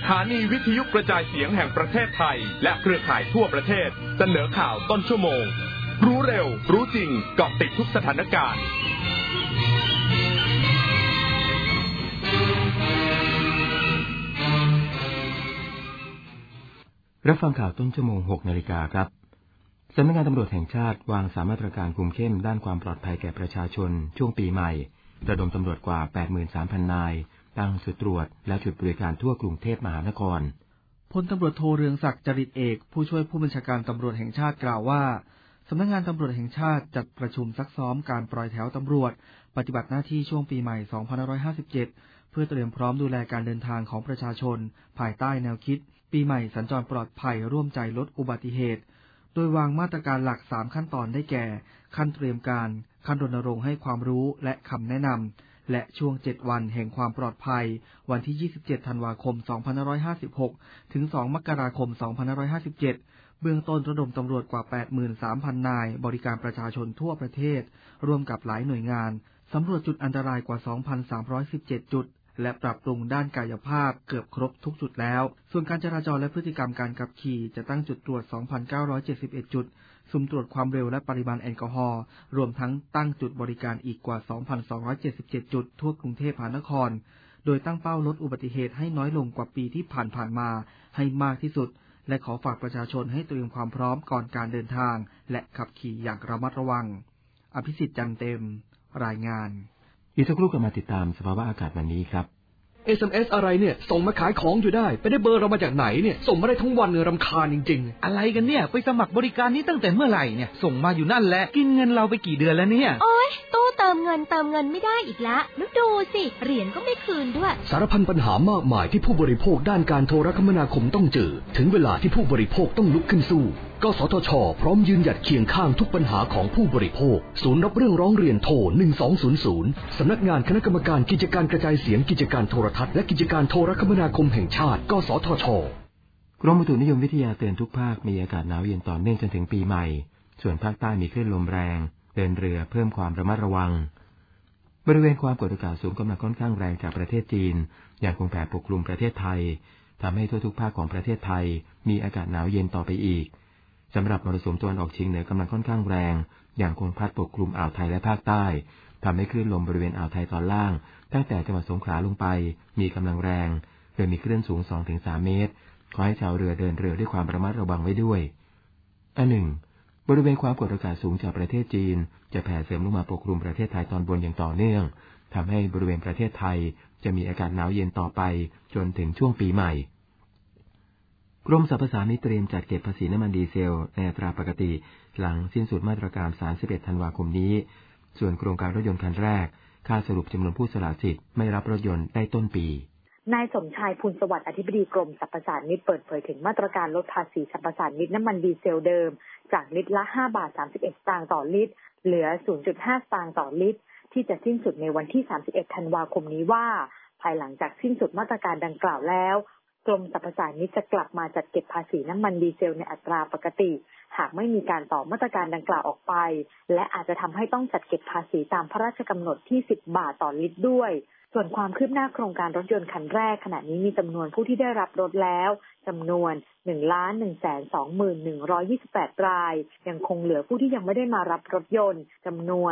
สถานีวิทยุกระจายเสียงแห่งประเทศไทยและเครือข่ายทั่วประเทศเสนอข่าวต้นชั่วโมงรู้เร็วรู้จริงเกาะติดทุกสถานการณ์รับฟังข่าวต้นชั่วโมง 6 นาฬิกาครับสำนักงานตำรวจแห่งชาติวาง3 มาตรการคุมเข้มด้านความปลอดภัยแก่ประชาชนช่วงปีใหม่ระดมตำรวจกว่า 83,000 นายตั้งจุดตรวจและจุดบริการทั่วกรุงเทพมหานครพลตำรวจโทเรืองศักดิ์จริตเอกผู้ช่วยผู้บัญชาการตำรวจแห่งชาติกล่าวว่าสำนักงานตำรวจแห่งชาติจัดประชุมซักซ้อมการปล่อยแถวตำรวจปฏิบัติหน้าที่ช่วงปีใหม่ 2557 เพื่อเตรียมพร้อมดูแลการเดินทางของประชาชนภายใต้แนวคิดปีใหม่สัญจรปลอดภัยร่วมใจลดอุบัติเหตุโดยวางมาตรการหลัก3ขั้นตอนได้แก่ขั้นเตรียมการขั้นรณรงค์ให้ความรู้และคำแนะนำและช่วง7วันแห่งความปลอดภัยวันที่27ธันวาคม2556ถึง2มกราคม2557เบื้องต้นระดมตำรวจกว่า 83,000 นายบริการประชาชนทั่วประเทศร่วมกับหลายหน่วยงานสำรวจจุดอันตรายกว่า 2,317 จุดและปรับปรุงด้านกายภาพเกือบครบทุกจุดแล้วส่วนการจราจรและพฤติกรรมการขับขี่จะตั้งจุดตรวจ 2,971 จุดสุ่มตรวจความเร็วและปริมาณแอลกอฮอล์รวมทั้งตั้งจุดบริการอีกกว่า 2,277 จุดทั่วกรุงเทพมหานครโดยตั้งเป้าลดอุบัติเหตุให้น้อยลงกว่าปีที่ผ่านมาให้มากที่สุดและขอฝากประชาชนให้เตรียมความพร้อมก่อนการเดินทางและขับขี่อย่างระมัดระวังอภิสิทธิ์จันเต็มรายงานอีกสักครู่ก็มาติดตามสภาวะอากาศวันนี้ครับ SMS อะไรเนี่ยส่งมาขายของอยู่ได้ไปได้เบอร์เรามาจากไหนเนี่ยส่งมาได้ทั้งวันรำคาญจริงๆอะไรกันเนี่ยไปสมัครบริการนี้ตั้งแต่เมื่อไหร่เนี่ยส่งมาอยู่นั่นแหละกินเงินเราไปกี่เดือนแล้วเนี่ยโอ๊ยตู้เติมเงินไม่ได้อีกละแล้วดูสิเหรียญก็ไม่คืนด้วยสารพันปัญหามากมายที่ผู้บริโภคด้านการโทรคมนาคมต้องเจอถึงเวลาที่ผู้บริโภคต้องลุกขึ้นสู้กสทช.พร้อมยืนหยัดเคียงข้างทุกปัญหาของผู้บริโภคศูนย์รับเรื่องร้องเรียนโทร1200สำนักงานคณะกรรมการกิจการกระจายเสียงกิจการโทรทัศน์และกิจการโทรคมนาคมแห่งชาติกสทช. กรมอุตุนิยมวิทยาเตือนทุกภาคมีอากาศหนาวเย็นต่อเนื่องจนถึงปีใหม่ส่วนภาคใต้มีคลื่นลมแรงเดินเรือเพิ่มความระมัดระวังบริเวณความกดอากาศสูงกำลังค่อนข้างแรงจากประเทศจีนยังคงแผ่ปกคลุมประเทศไทยทำให้ทั่วทุกภาคของประเทศไทยมีอากาศหนาวเย็นต่อไปอีกสำหรับมรสุมตะวันออกเฉียงเหนือกำลังค่อนข้างแรงยังคงพัดปกคลุมอ่าวไทยและภาคใต้ทำให้คลื่นลมบริเวณอ่าวไทยตอนล่างตั้งแต่จังหวัดสงขลาลงไปมีกำลังแรงโดยมีคลื่นสูง 2-3 เมตรขอให้ชาวเรือเดินเรือด้วยความระมัดระวังไว้ด้วยอันหนึ่งบริเวณความกดอากาศสูงจากประเทศจีนจะแผ่เสริมลงมาปกคลุมประเทศไทยตอนบนอย่างต่อเนื่องทำให้บริเวณประเทศไทยจะมีอากาศหนาวเย็นต่อไปจนถึงช่วงปีใหม่กรมสรรพสามิตเตรียมจัดเก็บภาษีน้ำมันดีเซลในอัตราปกติหลังสิ้นสุดมาตรการ31ธันวาคมนี้ส่วนโครงการรถยนต์คันแรกค่าสรุปจำนวนผู้สละสิทธิ์ไม่รับรถยนต์ได้ต้นปีนายสมชายภูลสวัสดิ์อธิบดีกรมสรรพสามิตเปิดเผยถึงมาตรการลดภาษีสรรพสามิตน้ำมันดีเซลเดิมจากลิตรละ5.31 บาทต่อลิตรเหลือ 0.5 สตางค์ต่อลิตรที่จะสิ้นสุดในวันที่31ธันวาคมนี้ว่าภายหลังจากสิ้นสุดมาตรการดังกล่าวแล้วกรมสรรพสามิตจะกลับมาจัดเก็บภาษีน้ำมันดีเซลในอัตราปกติหากไม่มีการต่อมาตรการดังกล่าวออกไปและอาจจะทำให้ต้องจัดเก็บภาษีตามพระราชกำหนดที่10 บาทต่อลิตรด้วยส่วนความคืบหน้าโครงการรถยนต์คันแรกขณะนี้มีจำนวนผู้ที่ได้รับรถแล้วจำนวน 1,120,128 รายยังคงเหลือผู้ที่ยังไม่ได้มารับรถยนต์จำนวน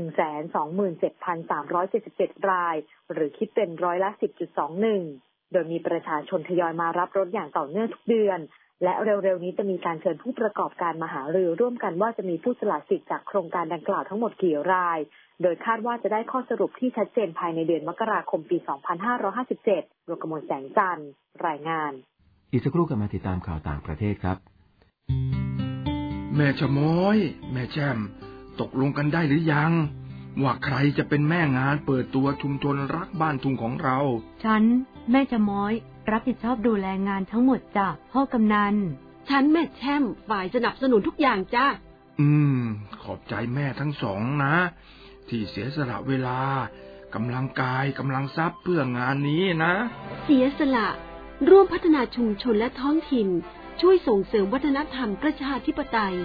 127,377 รายหรือคิดเป็นร้อยละ 10.21 โดยมีประชาชนทยอยมารับรถอย่างต่อเนื่องทุกเดือนและเร็วๆนี้จะมีการเชิญผู้ประกอบการมาหารือร่วมกันว่าจะมีผู้สละสิทธิ์จากโครงการดังกล่าวทั้งหมดกี่รายโดยคาดว่าจะได้ข้อสรุปที่ชัดเจนภายในเดือนมกราคมปี 2557 โดยกมลแสงจันทร์รายงานอีกสักครู่กันมาติดตามข่าวต่างประเทศครับแม่ชะม้อยแม่แช่มตกลงกันได้หรือยังว่าใครจะเป็นแม่งานเปิดตัวชุมชนรักบ้านทุ่งของเราฉันแม่ชะม้อยรับผิดชอบดูแลงานทั้งหมดจ้ะพ่อกำนันฉันแม่แช่มฝ่ายสนับสนุนทุกอย่างจ้ะขอบใจแม่ทั้งสองนะที่เสียสละเวลากำลังกายกำลังทรัพย์เพื่องานนี้นะเสียสละร่วมพัฒนาชุมชนและท้องถิ่นช่วยส่งเสริมวัฒนธรรมประชาธิปไตย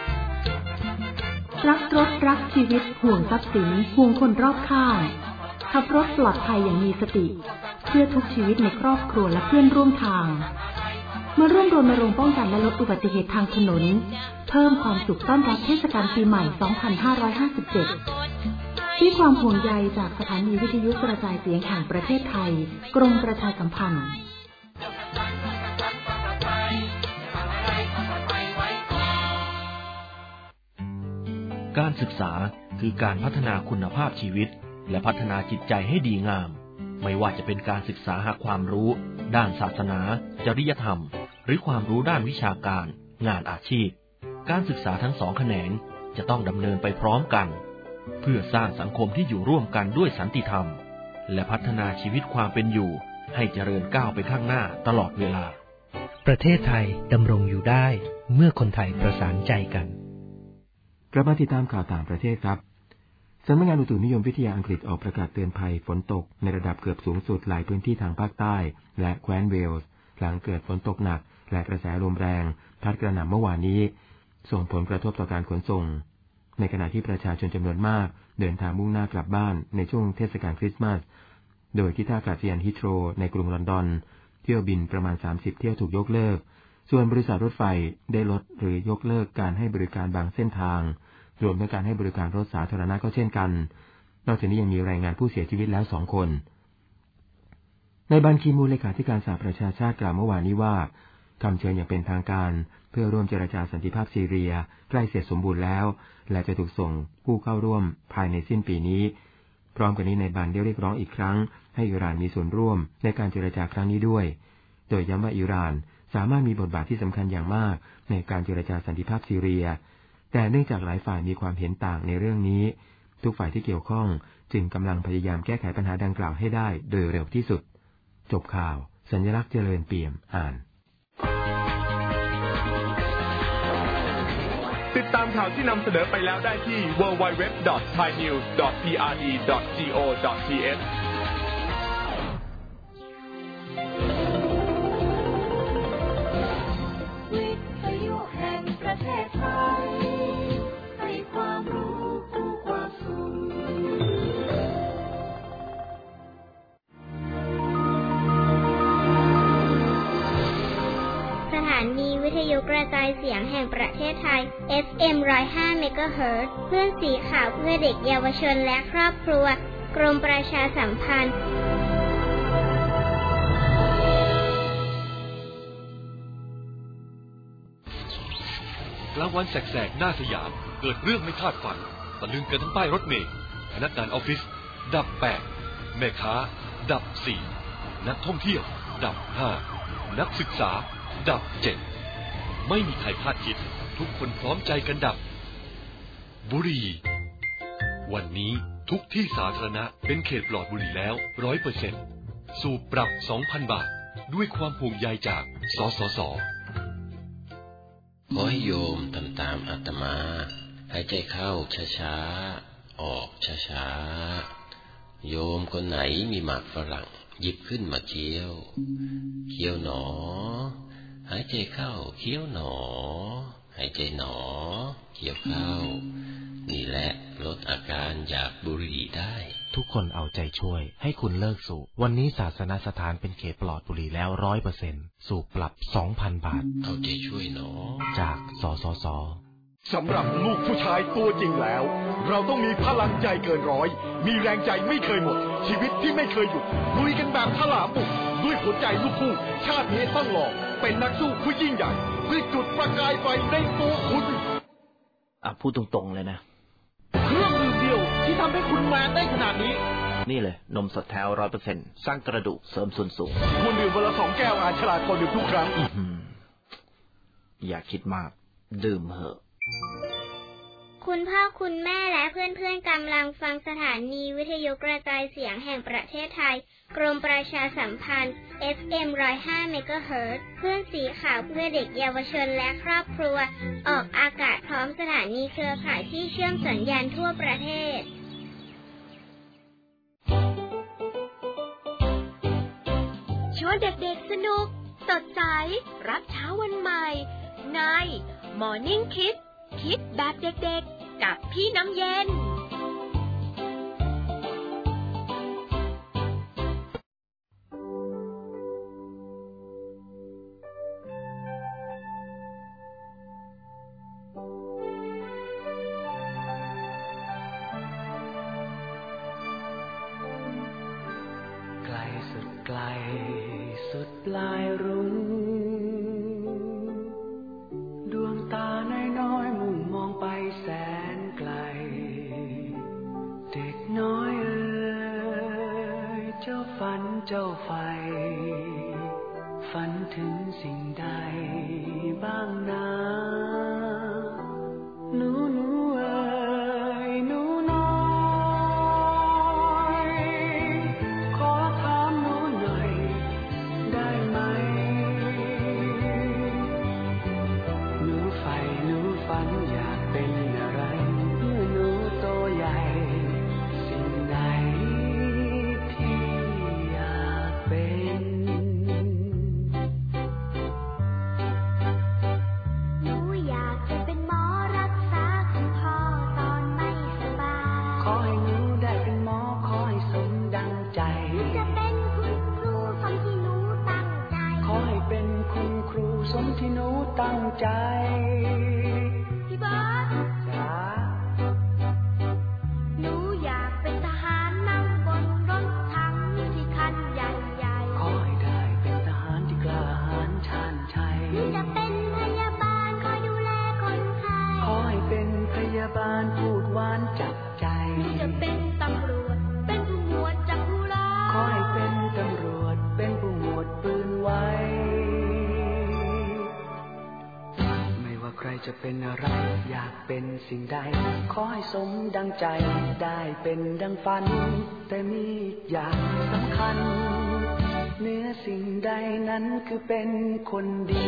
รักรถรักชีวิตห่วงทรัพย์สินห่วงคนรอบข้างขับรถปลอดภัยอย่างมีสติเพื่อทุกชีวิตในครอบครัวและเพื่อนร่วมทางมาร่วมรณรงค์ป้องกันและลดอุบัติเหตุทางถนนเพิ่มความสุขต้อนรับเทศกาลปีใหม่ 2557 ด้วยความห่วงใยจากสถานีวิทยุกระจายเสียงแห่งประเทศไทยกรมประชาสัมพันธ์การศึกษาคือการพัฒนาคุณภาพชีวิตและพัฒนาจิตใจให้ดีงามไม่ว่าจะเป็นการศึกษาหาความรู้ด้านศาสนาจริยธรรมหรือความรู้ด้านวิชาการงานอาชีพการศึกษาทั้งสองแขนงจะต้องดำเนินไปพร้อมกันเพื่อสร้างสังคมที่อยู่ร่วมกันด้วยสันติธรรมและพัฒนาชีวิตความเป็นอยู่ให้เจริญก้าวไปข้างหน้าตลอดเวลาประเทศไทยดำรงอยู่ได้เมื่อคนไทยประสานใจกันกลับมาติดตามข่าวต่างประเทศครับสำนักงานอุตุนิยมวิทยาอังกฤษออกประกาศเตือนภัยฝนตกในระดับเกือบสูงสุดหลายพื้นที่ทางภาคใต้และแคว้นเวลส์หลังเกิดฝนตกหนักและกระแสลมแรงพัดกระหน่ำเมื่อวานนี้ส่งผลกระทบต่อการขนส่งในขณะที่ประชาชนจำนวนมากเดินทางมุ่งหน้ากลับบ้านในช่วงเทศกาลคริสต์มาสโดยที่ท่าอากาศยานฮีทโรว์ในกรุงลอนดอนเที่ยวบินประมาณ30เที่ยวถูกยกเลิกส่วนบริษัทรถไฟได้ลดหรือยกเลิกการให้บริการบางเส้นทางรวมทั้งการให้บริการรถสาธารณะก็เช่นกันนอกจากนี้ยังมีรายงานผู้เสียชีวิตแล้ว2 คนในบันคีมูนเลขาธิการสหประชาชาติกล่าวเมื่อวานนี้ว่าคำเชิญอย่างเป็นทางการเพื่อร่วมเจรจาสันติภาพซีเรียใกล้เสร็จสมบูรณ์แล้วและจะถูกส่งผู้เข้าร่วมภายในสิ้นปีนี้พร้อมกันนี้ในบันได้เรียกร้องอีกครั้งให้อิหร่านมีส่วนร่วมในการเจรจาครั้งนี้ด้วยโดยย้ำว่าอิหร่านสามารถมีบทบาทที่สำคัญอย่างมากในการเจรจาสันติภาพซีเรียแต่เนื่องจากหลายฝ่ายมีความเห็นต่างในเรื่องนี้ทุกฝ่ายที่เกี่ยวข้องจึงกำลังพยายามแก้ไขปัญหาดังกล่าวให้ได้โดยเร็วที่สุดจบข่าวสัญลักษณ์เจริญเปี่ยมอ่านติดตามข่าวที่นำเสนอไปแล้วได้ที่ www.thainews.prd.go.th วิทยุกระจายเสียงแห่งประเทศไทย FM 105 เมกะเฮิรตซ์คลื่นสีขาวเพื่อเด็กเยาวชนและครอบครัวกรมประชาสัมพันธ์กลางวันแสกๆหน้าสยามเกิดเรื่องไม่คาดฝันตะลึงกันทั้งป้ายรถเมล์พนักงานออฟฟิศดับ8แม่ค้าดับ4นักท่องเที่ยวดับ5นักศึกษาดับ7ไม่มีใครคาดคิดทุกคนพร้อมใจกันดับบุหรี่วันนี้ทุกที่สาธารณะเป็นเขตปลอดบุหรี่แล้ว 100% สูบปรับ 2,000 บาทด้วยความห่วงใยจากสสส. ขอให้โยมทำตามอาตมาหายใจเข้าช้าๆออกช้าๆโยมคนไหนมีหมากฝรั่งหยิบขึ้นมาเคี้ยวหนอหายใจเข้าเคี้ยวหนอหายใจหนอเคี้ยวเข้านี่แหละลดอาการอยากบุหรี่ได้ทุกคนเอาใจช่วยให้คุณเลิกสูบวันนี้ศาสนสถานเป็นเขตปลอดบุหรี่แล้ว 100% สูบปรับ 2,000 บาทเอาใจช่วยหนอจากสสส. สำหรับลูกผู้ชายตัวจริงแล้วเราต้องมีพลังใจเกินร้อยมีแรงใจไม่เคยหมดชีวิตที่ไม่เคยหยุดลุยกันแบบถลาบุกด้วยหัวใจลูกผู้ชาตินี้ต้องลองเป็นนักสู้ผู้ยิ่งใหญ่เพื่อจุดประกายไฟในตัวคุณพูดตรงๆเลยนะเครื่องดื่มเดียวที่ทำให้คุณแมนได้ขนาดนี้นี่เลยนมสดแท้ 100% สร้างกระดูกเสริมส่วนสูงคุณดื่มวันละ2 แก้วอาจฉลาดกว่าดื่มทุกครั้งอย่าคิดมากดื่มเหอะคุณพ่อคุณแม่และเพื่อนๆกำลังฟังสถานีวิทยุกระจายเสียงแห่งประเทศไทยกรมประชาสัมพันธ์ FM 105 เมกะเฮิรตซ์คลื่นสีขาวเพื่อเด็กเยาวชนและครอบครัวออกอากาศพร้อมสถานีเครือข่ายที่เชื่อมสัญญาณทั่วประเทศชวนเด็กๆสนุกสดใสรับเช้าวันใหม่ใน Morning Kids คิดแบบเด็กๆกับพี่น้ำเย็นไกลสุดปลายรุ่งดวงตาน้อยๆมุ่งมองไปแสนไกลเด็กน้อยเอ๋ยเจ้าฝันเจ้าใฝ่ฝันถึงสิ่งใดบ้างนะหนูเอ๋ยหนูน้อยขอถามหนูหน่อยได้ไหมหนูใฝ่หนูฝันอยากเป็นอะไรเมื่อหนูโตใหญ่สิ่งใดที่อยากเป็นหนูอยากจะเป็นหมอรักษาคุณพ่อตอนไม่สบายขอให้หนูได้เป็นหมอขอให้สมดังใจจะเป็นคุณครูสมที่หนูตั้งใจขอให้เป็นคุณครูสมที่หนูตั้งใจพี่เบิร์ดจ๋าหนูอยากเป็นทหารนั่งบนรถถังที่คันใหญ่ๆขอให้ได้เป็นทหารที่กล้าหาญชาญชัยหนูจะเป็นพยาบาลคอยดูแลคนไข้ขอให้เป็นพยาบาลพูดหวานจับใจหนูจะเป็นตำรวจเป็นผู้หมวดจับผู้ร้ายขอให้เป็นตำรวจเป็นผู้หมวดปืนไว้ไม่ว่าใครจะเป็นอะไรอยากเป็นสิ่งใดขอให้สมดังใจได้เป็นดังฝันแต่มีอย่างสำคัญเหนือสิ่งใดนั้นคือเป็นคนดี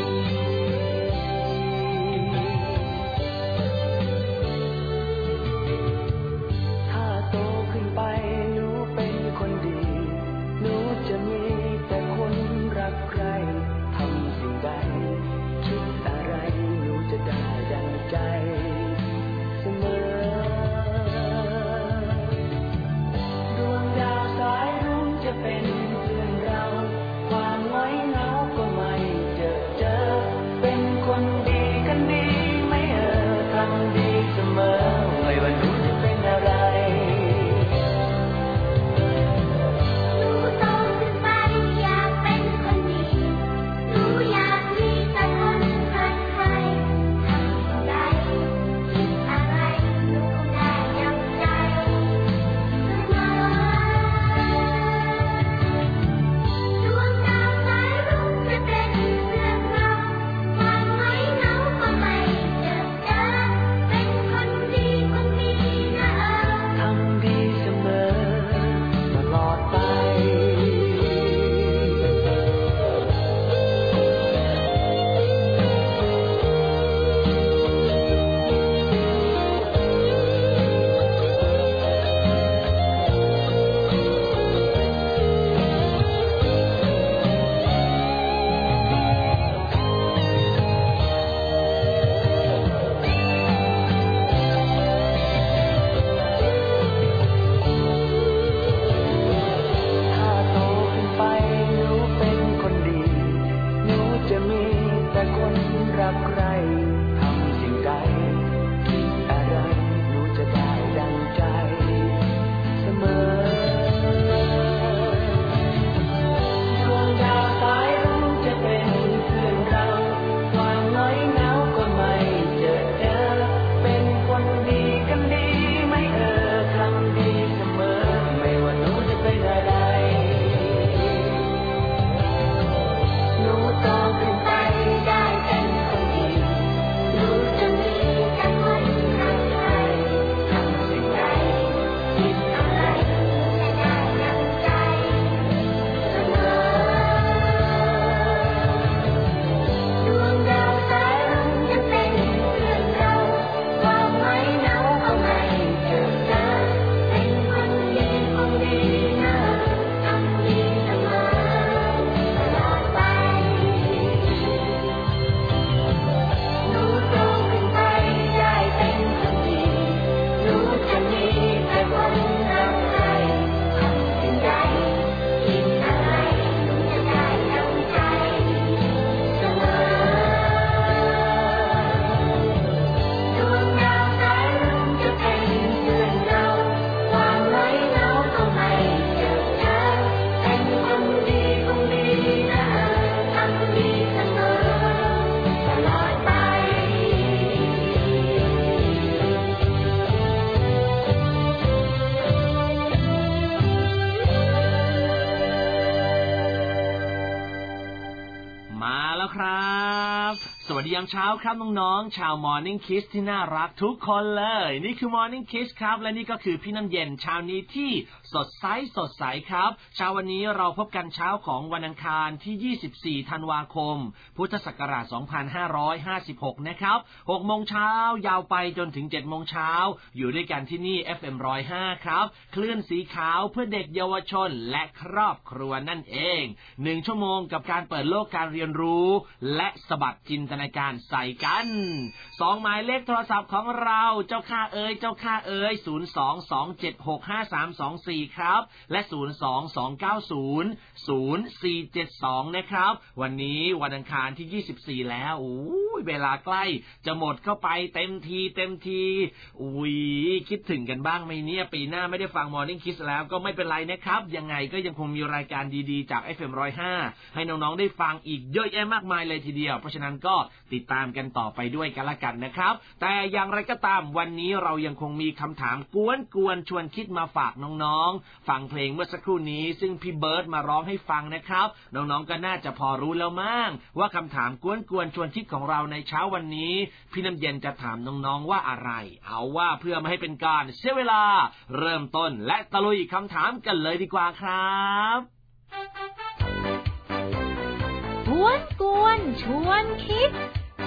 ถ้าโตขึ้นไปหนูเป็นคนดีหนูจะมีแต่คนรักใครทำสิ่งใดคิดอะไรหนูจะได้ดังใจเสมอดวงดาวสายรุ้งจะเป็นเพื่อนเราความน้อยเหงาก็ไม่เจอเป็นครับสวัสดียามเช้าครับน้องๆชาว Morning Kiss ที่น่ารักทุกคนเลยนี่คือ Morning Kiss ครับและนี่ก็คือพี่น้ำเย็นเช้านี้ที่สดใสครับเช้าวันนี้เราพบกันเช้าของวันอังคารที่24ธันวาคมพุทธศักราช2556นะครับ6 โมงเช้ายาวไปจนถึง7 โมงเช้าอยู่ด้วยกันที่นี่ FM 105ครับคลื่นสีขาวเพื่อเด็กเยาวชนและครอบครัวนั่นเอง1 ชั่วโมงกับการเปิดโลกการเรียนรู้และสะบัดจินตนาการใส่กัน2หมายเลขโทรศัพท์ของเราเจ้าข้าเอ๋ย022765324ครับและ022900472นะครับวันนี้วันอังคารที่24แล้วเวลาใกล้จะหมดเข้าไปเต็มทีคิดถึงกันบ้างไหมเนี่ยปีหน้าไม่ได้ฟัง Morning Kiss แล้วก็ไม่เป็นไรนะครับยังไงก็ยังคงมีรายการดีๆจาก FM 105ให้น้องๆได้ฟังอีกเยอะแยะมากมายเลยทีเดียวเพราะฉะนั้นก็ติดตามกันต่อไปด้วยกันละกันนะครับแต่อย่างไรก็ตามวันนี้เรายังคงมีคำถามกวนชวนคิดมาฝากน้องๆฟังเพลงเมื่อสักครู่นี้ซึ่งพี่เบิร์ดมาร้องให้ฟังนะครับน้องๆก็น่าจะพอรู้แล้วมั้งว่าคำถามกวนชวนคิดของเราในเช้าวันนี้พี่น้ำเย็นจะถามน้องๆว่าอะไรเอาว่าเพื่อไม่ให้เป็นการเสียเวลาเริ่มต้นและตะลุยคำถามกันเลยดีกว่าครับกวนชวนคิด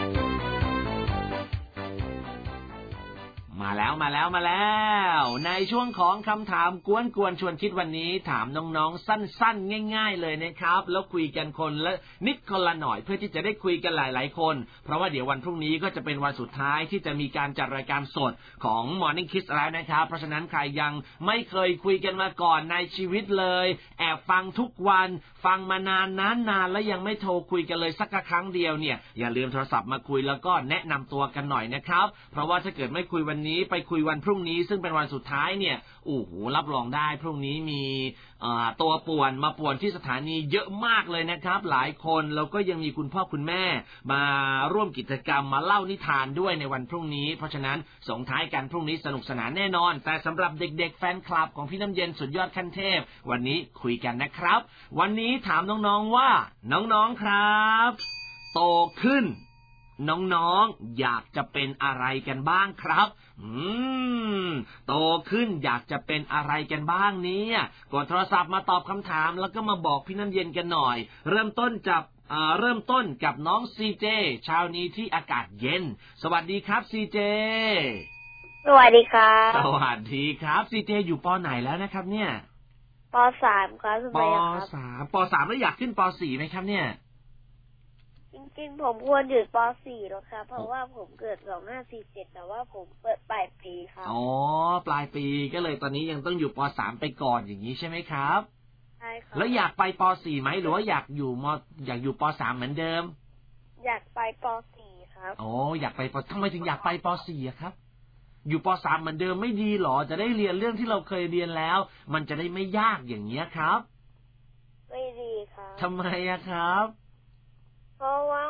มาแล้วในช่วงของคำถามกวนชวนคิดวันนี้ถามน้องๆสั้นๆง่ายๆเลยนะครับแล้วคุยกันคนละนิดคนละหน่อยเพื่อที่จะได้คุยกันหลายๆคนเพราะว่าเดี๋ยววันพรุ่งนี้ก็จะเป็นวันสุดท้ายที่จะมีการจัดรายการสดของ Morning Kiss แล้วนะครับเพราะฉะนั้นใครยังไม่เคยคุยกันมาก่อนในชีวิตเลยแอบฟังทุกวันฟังมานานแล้วยังไม่โทรคุยกันเลยสักครั้งเดียวเนี่ยอย่าลืมโทรศัพท์มาคุยแล้วก็แนะนำตัวกันหน่อยนะครับเพราะว่าถ้าเกิดไม่คุยวันนี้ไปคุยวันพรุ่งนี้ซึ่งเป็นวันสุดท้ายเนี่ยรับรองได้พรุ่งนี้มีตัวป่วนมาป่วนที่สถานีเยอะมากเลยนะครับหลายคนแล้วก็ยังมีคุณพ่อคุณแม่มาร่วมกิจกรรมมาเล่านิทานด้วยในวันพรุ่งนี้เพราะฉะนั้นส่งท้ายกันพรุ่งนี้สนุกสนานแน่นอนแต่สำหรับเด็กๆแฟนคลับของพี่น้ำเย็นสุดยอดขั้นเทพวันนี้คุยกันนะครับวันนี้ถามน้องๆว่าน้องๆครับโตขึ้นน้องๆอยากจะเป็นอะไรกันบ้างครับโตขึ้นอยากจะเป็นอะไรกันบ้างเนี่ยกดโทรศัพท์มาตอบคำถามแล้วก็มาบอกพี่น้ำเย็นกันหน่อยเริ่มต้นกับน้องซีเจเช้านี้ที่อากาศเย็นสวัสดีครับซีเจสวัสดีครับสวัสดีครับซีเจอยู่ป.ไหนแล้วนะครับเนี่ยป.3 ครับป.3 แล้วอยากขึ้นป.4 ไหมครับเนี่ยจริงๆผมควรหยุดป.4 แล้วครับเพราะว่าผมเกิด2547แต่ว่าผมเปิดปลายปีครับปลายปีก็เลยตอนนี้ยังต้องอยู่ป.3 ไปก่อนอย่างนี้ใช่ไหมครับใช่ครับแล้วอยากไปป.4 ไหมหรือว่าอยากอยู่ป.3 เหมือนเดิมอยากไปป.4 ครับอยากไปทำไมถึงอยากไปป.4 ครับอยู่ป.3 เหมือนเดิมไม่ดีหรอจะได้เรียนเรื่องที่เราเคยเรียนแล้วมันจะได้ไม่ยากอย่างเงี้ยครับไม่ดีครับทำไมครับเพราะว่า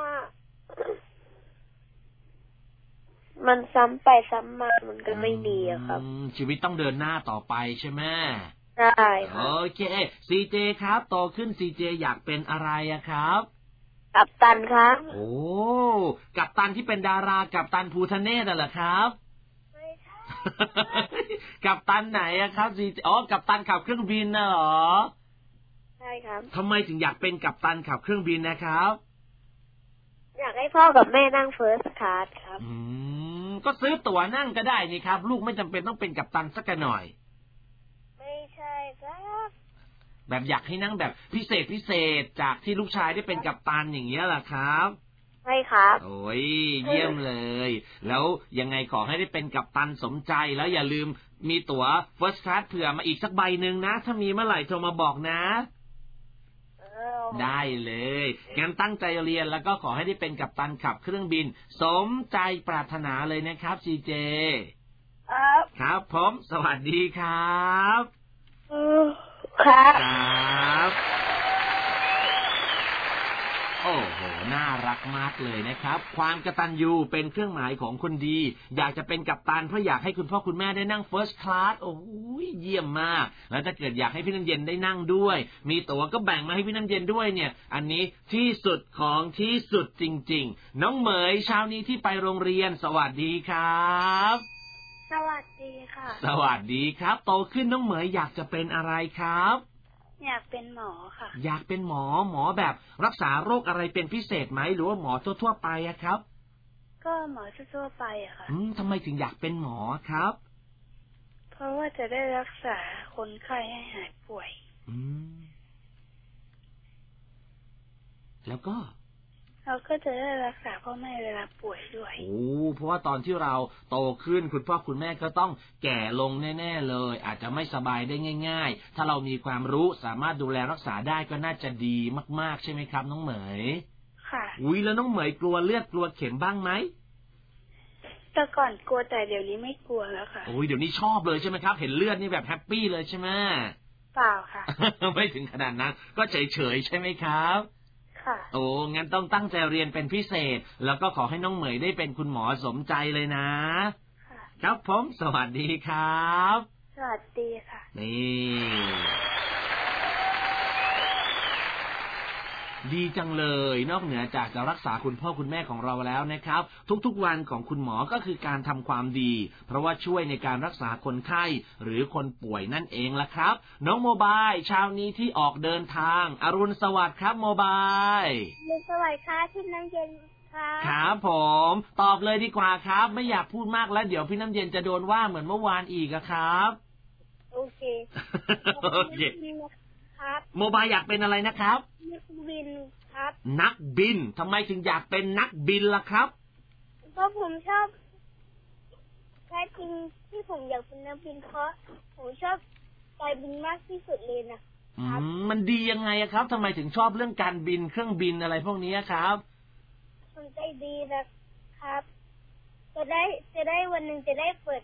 มันซ้ำไปซ้ำมามันก็ไม่ดีครับชีวิตต้องเดินหน้าต่อไปใช่ไหมใช่ครับโอเคซีเจครับโตขึ้นซีเจอยากเป็นอะไรครับกัปตันครับกัปตันที่เป็นดารากัปตันภูทะเนศเหรอครับไม่ใช่กัปตันไหนครับซีเจกัปตันขับเครื่องบินน่ะเหรอใช่ครับทำไมถึงอยากเป็นกัปตันขับเครื่องบินนะครับอยากให้พ่อกับแม่นั่งเฟิร์สคลาสครับก็ซื้อตั๋วนั่งก็ได้นี่ครับลูกไม่จำเป็นต้องเป็นกัปตันสักหน่อยไม่ใช่ครับแบบอยากให้นั่งแบบพิเศษจากที่ลูกชายได้เป็นกัปตันอย่างเงี้ยล่ะครับใช่ครับโอ้ยเยี่ยมเลยแล้วยังไงขอให้ได้เป็นกัปตันสมใจแล้วอย่าลืมมีตั๋ว First Class เผื่อมาอีกสักใบนึงนะถ้ามีเมื่อไหร่โทรมาบอกนะได้เลยงั้นตั้งใจเรียนแล้วก็ขอให้ได้เป็นกัปตันขับเครื่องบินสมใจปรารถนาเลยนะครับซีเจครับผมสวัสดีครับครับครับโอ้โหโหน่ารักมากเลยนะครับความกตัญญูเป็นเครื่องหมายของคนดีอยากจะเป็นกัปตันเพราะอยากให้คุณพ่อคุณแม่ได้นั่ง First Class โอ้ยเยี่ยมมากแล้วถ้าเกิดอยากให้พี่น้ำเย็นได้นั่งด้วยมีตั๋วก็แบ่งมาให้พี่น้ำเย็นด้วยเนี่ยอันนี้ที่สุดของที่สุดจริงๆน้องเหมยเช้านี้ที่ไปโรงเรียนสวัสดีครับสวัสดีค่ะสวัสดีครับโตขึ้นน้องเหมยอยากจะเป็นอะไรครับอยากเป็นหมอค่ะอยากเป็นหมอแบบรักษาโรคอะไรเป็นพิเศษไหมหรือว่าหมอทั่วๆไปอะครับก็หมอทั่วๆไปอะค่ะทำไมถึงอยากเป็นหมอครับเพราะว่าจะได้รักษาคนไข้ให้หายป่วยแล้วก็เราก็จะได้รักษาพ่อแม่เวลาป่วยด้วยเพราะว่าตอนที่เราโตขึ้นคุณพ่อคุณแม่ก็ต้องแก่ลงแน่ๆเลยอาจจะไม่สบายได้ง่ายๆถ้าเรามีความรู้สามารถดูแลรักษาได้ก็น่าจะดีมากๆใช่ไหมครับน้องเหมยค่ะแล้วน้องเหมยกลัวเลือดกลัวเข็มบ้างไหมแต่ก่อนกลัวแต่เดี๋ยวนี้ไม่กลัวแล้วค่ะเดี๋ยวนี้ชอบเลยใช่ไหมครับเห็นเลือดนี่แบบแฮปปี้เลยใช่ไหมเปล่าค่ะไม่ถึงขนาดนั้นก็เฉยๆใช่ไหมครับงั้นต้องตั้งใจเรียนเป็นพิเศษแล้วก็ขอให้น้องเหมยได้เป็นคุณหมอสมใจเลยนะครับผมสวัสดีครับสวัสดีค่ะดีจังเลยนอกเหนือจากจะรักษาคุณพ่อคุณแม่ของเราแล้วนะครับทุกๆวันของคุณหมอก็คือการทำความดีเพราะว่าช่วยในการรักษาคนไข้หรือคนป่วยนั่นเองล่ะครับน้องโมบายเช้านี้ที่ออกเดินทางอรุณสวัสดิ์ครับโมบายสวัสดีค่ะพี่น้ำเย็นครับผมตอบเลยดีกว่าครับไม่อยากพูดมากแล้วเดี๋ยวพี่น้ำเย็นจะโดนว่าเหมือนเมื่อวานอีกครับโอเคครับโมบายอยากเป็นอะไรนะครับนักบินครับนักบินทำไมถึงอยากเป็นนักบินล่ะครับเพราะผมชอบแท้จริงที่ผมอยากเป็นนักบินเพราะผมชอบการบินมากที่สุดเลยนะครับมันดียังไงครับทำไมถึงชอบเรื่องการบินเครื่องบินอะไรพวกนี้ครับมันใจดีนะครับจะได้วันหนึ่งจะได้เปิด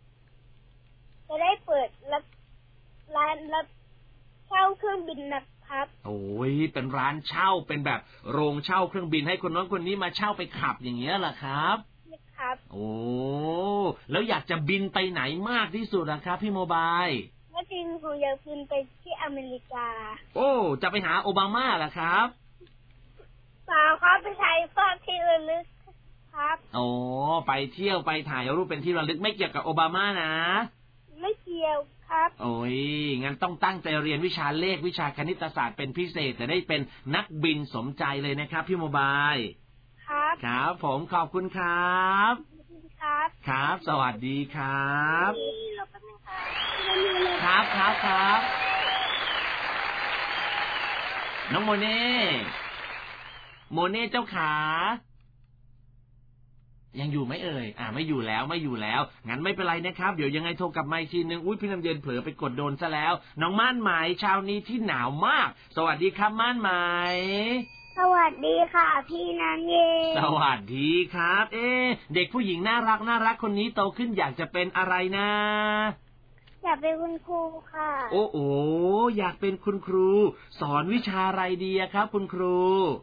รับร้านรับเช่าเครื่องบินนะครับเป็นร้านเช่าเป็นแบบโรงเช่าเครื่องบินให้คนน้องคนนี้มาเช่าไปขับอย่างเงี้ยเหรอครับครับแล้วอยากจะบินไปไหนมากที่สุดนะครับพี่โมบายว่าจริงผมอยากบินไปที่อเมริกาจะไปหาโอบามาเหรอครับเปล่าครับไปถ่ายภาพที่ระลึกครับไปเที่ยวไปถ่ายรูปเป็นที่ระลึกไม่เกี่ยวกับโอบามานะไม่เกี่ยวครับงั้นต้องตั้งใจเรียนวิชาเลขวิชาคณิตศาสตร์เป็นพิเศษจะได้เป็นนักบินสมใจเลยนะครับพี่โมบายครับผมขอบคุณครับครับสวัสดีครับครับน้องโมเน่เจ้าขายังอยู่ไหมเอ่ยไม่อยู่แล้วงั้นไม่เป็นไรนะครับเดี๋ยวยังไงโทรกลับมาอีกทีนึงพี่น้ำเย็นเผลอไปกดโดนซะแล้วน้องม่านไหมเช้านี้ที่หนาวมากสวัสดีครับม่านไหมสวัสดีค่ะพี่น้ำเย็นสวัสดีครับเด็กผู้หญิงน่ารักคนนี้โตขึ้นอยากจะเป็นอะไรนะอยากเป็นคุณครูค่ะอยากเป็นคุณครูสอนวิชาอะไรดีครับคุณครู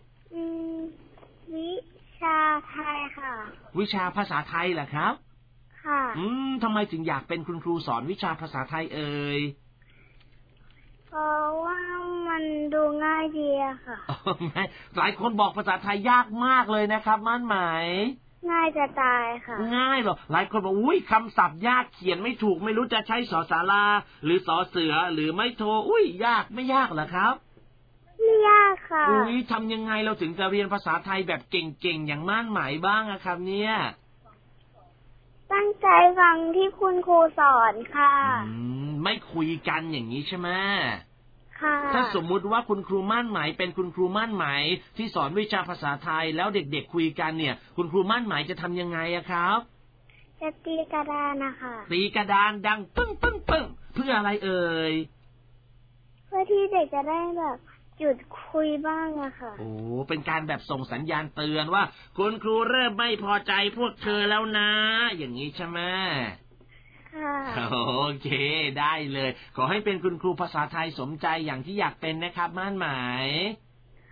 วิชาไทยค่ะวิชาภาษาไทยเหรอครับค่ะทำไมถึงอยากเป็นคุณครูสอนวิชาภาษาไทยเอ่ยเพราะว่ามันดูง่ายดีค่ะหลายคนบอกภาษาไทยยากมากเลยนะครับม่านไหมง่ายจะตายค่ะง่ายเหรอหลายคนบอกคำศัพท์ยากเขียนไม่ถูกไม่รู้จะใช้สอศาลาหรือสอเสือหรือไม่โทยากไม่ยากเหรอครับไม่ยากค่ะทำยังไงเราถึงจะเรียนภาษาไทยแบบเก่งๆอย่างม่านไหมบ้างอะครับเนี่ยตั้งใจฟังที่คุณครูสอนค่ะไม่คุยกันอย่างนี้ใช่ไหมค่ะถ้าสมมุติว่าคุณครูม่านไหมเป็นคุณครูม่านไหมที่สอนวิชาภาษาไทยแล้วเด็กๆคุยกันเนี่ยคุณครูม่านไหมจะทำยังไงอะครับจะตีกระดานนะคะตีกระดานดังปึ้งเพื่ออะไรเอ่ยเพื่อที่เด็กจะได้แบบหยุดคุยบ้างอะค่ะเป็นการแบบส่งสัญญาณเตือนว่าคุณครูเริ่มไม่พอใจพวกเธอแล้วนะอย่างนี้ใช่ไหมค่ะโอเคได้เลยขอให้เป็นคุณครูภาษาไทยสมใจอย่างที่อยากเป็นนะครับม่านไหม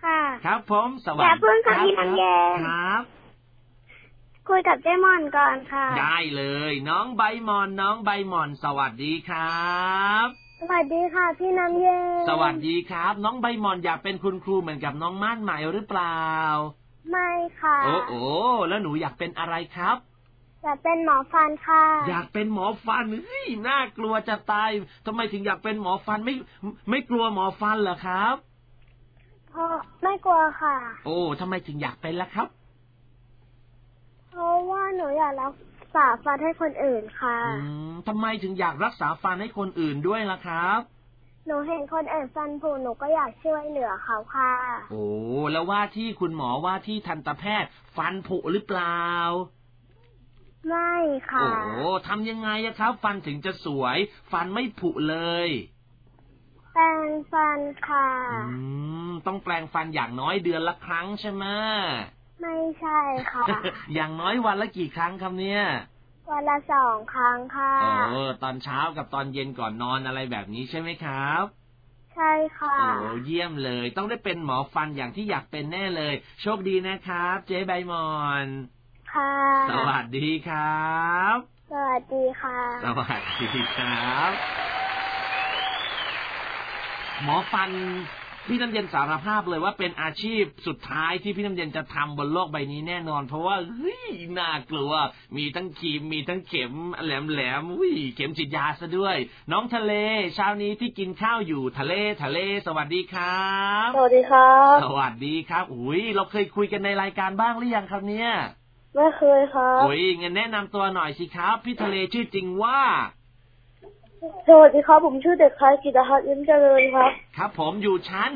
ค่ะครับผมสวัสดีอย่าเพิ่งค่ะพี่น้ำเย็นครับคุยกับเจมอนก่อนค่ะได้เลยน้องใบหม่อนสวัสดีครับสวัสดีค่ะพี่น้ำเย็นสวัสดีครับน้องใบหม่อนอยากเป็นคุณครูเหมือนกับน้องม่านใหม่หรือเปล่าไม่ค่ะโอ้แล้วหนูอยากเป็นอะไรครับอยากเป็นหมอฟันค่ะอยากเป็นหมอฟันเฮ้ยน่ากลัวจะตายทำไมถึงอยากเป็นหมอฟันไม่กลัวหมอฟันเหรอครับเพราะไม่กลัวค่ะโอ้ทำไมถึงอยากเป็นล่ะครับเพราะว่าหนูอยากรักษาฟันให้คนอื่นค่ะทำไมถึงอยากรักษาฟันให้คนอื่นด้วยล่ะครับหนูเห็นคนอื่นฟันผุหนูก็อยากช่วยเหลือเขาค่ะโอ้แล้วว่าที่คุณหมอว่าที่ทันตแพทย์ฟันผุหรือเปล่าไม่ค่ะโอ้ทำยังไงครับฟันถึงจะสวยฟันไม่ผุเลยแปรงฟันค่ะต้องแปรงฟันอย่างน้อยเดือนละครั้งใช่ไหมไม่ใช่ค่ะอย่างน้อยวันละกี่ครั้งครับเนี่ยวันละ2 ครั้งค่ะตอนเช้ากับตอนเย็นก่อนนอนอะไรแบบนี้ใช่ไหมครับใช่ค่ะเยี่ยมเลยต้องได้เป็นหมอฟันอย่างที่อยากเป็นแน่เลยโชคดีนะครับเจ๊ใบหม่อนค่ะสวัสดีครับสวัสดีค่ะสวัสดีครับหมอฟันพี่น้ำเย็นสารภาพเลยว่าเป็นอาชีพสุดท้ายที่พี่น้ำเย็นจะทำบนโลกใบนี้แน่นอนเพราะว่าน่ากลัวมีทั้งครีมมีทั้งเข็มแหลมเข็มฉีดยาซะด้วยน้องทะเลเช้านี้ที่กินข้าวอยู่ทะเลสวัสดีครับสวัสดีครับสวัสดีครับเราเคยคุยกันในรายการบ้างหรือยังครับเนี่ยไม่เคยครับงั้นแนะนำตัวหน่อยสิครับพี่ทะเลชื่อจริงว่าสวัสดีครับผมชื่อเด็กชายกิตภัทรยิ้มเจริญครับครับผมอยู่ชั้น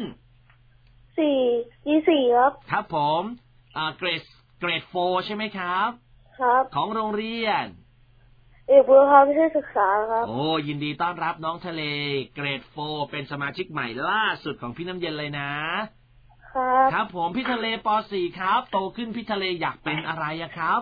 4 ครับครับผมเกรด 4ใช่ไหมครับครับของโรงเรียนเอกบุรพาวิทยาศึกษาครับยินดีต้อนรับน้องทะเลเกรด 4เป็นสมาชิกใหม่ล่าสุดของพี่น้ำเย็นเลยนะครับครับผมพี่ทะเลป .4 ครับโตขึ้นพี่ทะเลอยากเป็นอะไรครับ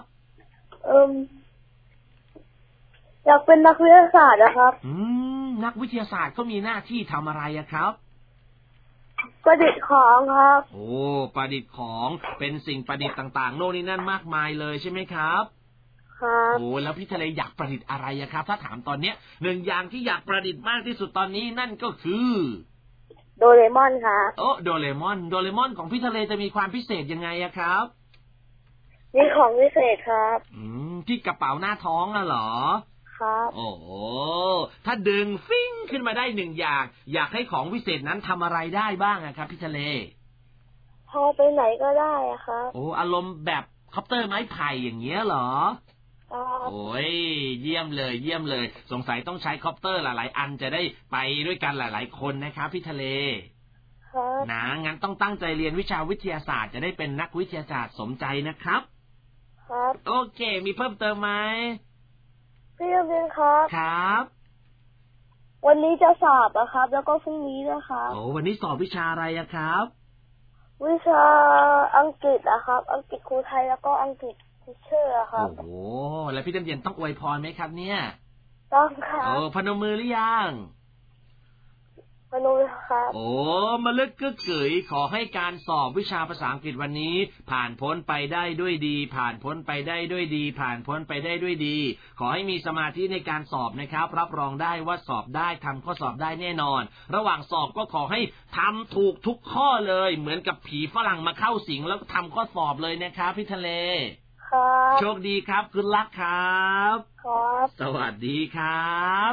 อยากเป็นนักวิทยาศาสตร์นะครับนักวิทยาศาสตร์ก็มีหน้าที่ทำอะไรครับประดิษฐ์ของครับประดิษฐ์ของเป็นสิ่งประดิษฐ์ต่างๆโน่นนี่นั่นมากมายเลยใช่ไหมครับครับแล้วพี่ทะเลอยากประดิษฐ์อะไรครับถ้าถามตอนเนี้ย1อย่างที่อยากประดิษฐ์มากที่สุดตอนนี้นั่นก็คือโดเรมอนครับโดเรมอนของพี่ทะเลจะมีความพิเศษยังไงครับมีของพิเศษครับที่กระเป๋าหน้าท้องน่ะเหรอครับถ้าดึงฟิ้งขึ้นมาได้1อย่างอยากให้ของวิเศษนั้นทำอะไรได้บ้างครับพี่ทะเลพาไปไหนก็ได้ครับอารมณ์แบบคอปเตอร์ไม้ไผ่อย่างเงี้ยเหรอเยี่ยมเลยสงสัยต้องใช้คอปเตอร์หลายๆอันจะได้ไปด้วยกันหลายๆคนนะครับพี่ทะเลนะงั้นต้องตั้งใจเรียนวิชาวิทยาศาสตร์จะได้เป็นนักวิทยาศาสตร์สมใจนะครับครับโอเคมีเพิ่มเติมไหมพี่เรียนครับวันนี้จะสอบครับแล้วก็พรุ่งนี้นะครับวันนี้สอบวิชาอะไรครับวิชาอังกฤษครับอังกฤษครูไทยแล้วก็อังกฤษทิเชอร์ครับแล้วพี่น้ำเย็นต้องอวยพรไหมครับเนี่ยต้องค่ะพนมมือหรือยังพนมครับมาลึกก็เกยขอให้การสอบวิชาภาษาอังกฤษวันนี้ผ่านพ้นไปได้ด้วยดีผ่านพ้นไปได้ด้วยดีผ่านพ้นไปได้ด้วยดีขอให้มีสมาธิในการสอบนะครับรับรองได้ว่าสอบได้ทำข้อสอบได้แน่นอนระหว่างสอบก็ขอให้ทำถูกทุกข้อเลยเหมือนกับผีฝรั่งมาเข้าสิงแล้วทำข้อสอบเลยนะครับพี่ทะเลโชคดีครับคุณลักครับสวัสดีครับ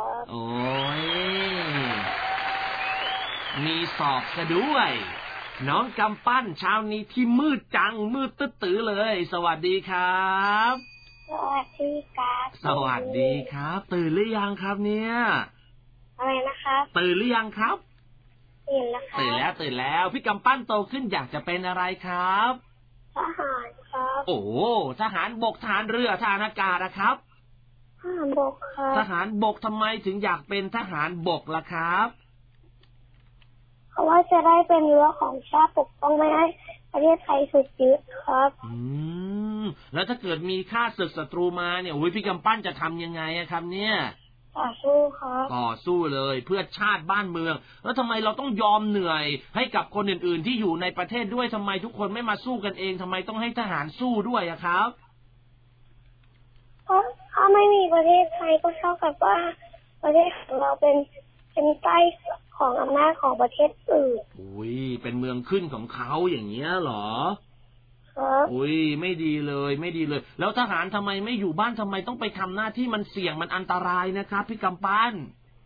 มีสอบซะด้วยน้องกำปั้นเช้านี้ที่มืดจังมืดตื้อเลยสวัสดีครับสวัสดีครับสวัสดีครับตื่นหรือยังครับเนี่ยอะไรนะครับตื่นหรือยังครับตื่นแล้วครับตื่นแล้วพี่กำปั้นโตขึ้นอยากจะเป็นอะไรครับทหารครับทหารบกทหารเรือทหารอากาศนะครับทหารบกครับทหารบกทำไมถึงอยากเป็นทหารบกล่ะครับเพราะว่าจะได้เป็นรั้วของชาติปกป้องไม่ให้ประเทศไทยถูกยึดครับแล้วถ้าเกิดมีข้าศึกศัตรูมาเนี่ยพี่กำปั้นจะทำยังไงครับเนี่ยต่อสู้ครับต่อสู้เลยเพื่อชาติบ้านเมืองแล้วทำไมเราต้องยอมเหนื่อยให้กับคนอื่นๆที่อยู่ในประเทศด้วยทำไมทุกคนไม่มาสู้กันเองทำไมต้องให้ทหารสู้ด้วยอะครับเพราะถ้าไม่มีประเทศไทยก็เท่ากับว่าประเทศของเราเป็นใต้ของอำนาจของประเทศอื่นอุ้ยเป็นเมืองขึ้นของเขาอย่างเงี้ยเหรอครับอุ้ยไม่ดีเลยไม่ดีเลยแล้วทหารทำไมไม่อยู่บ้านทำไมต้องไปทำหน้าที่มันเสี่ยงมันอันตรายนะครับพี่กำปั้น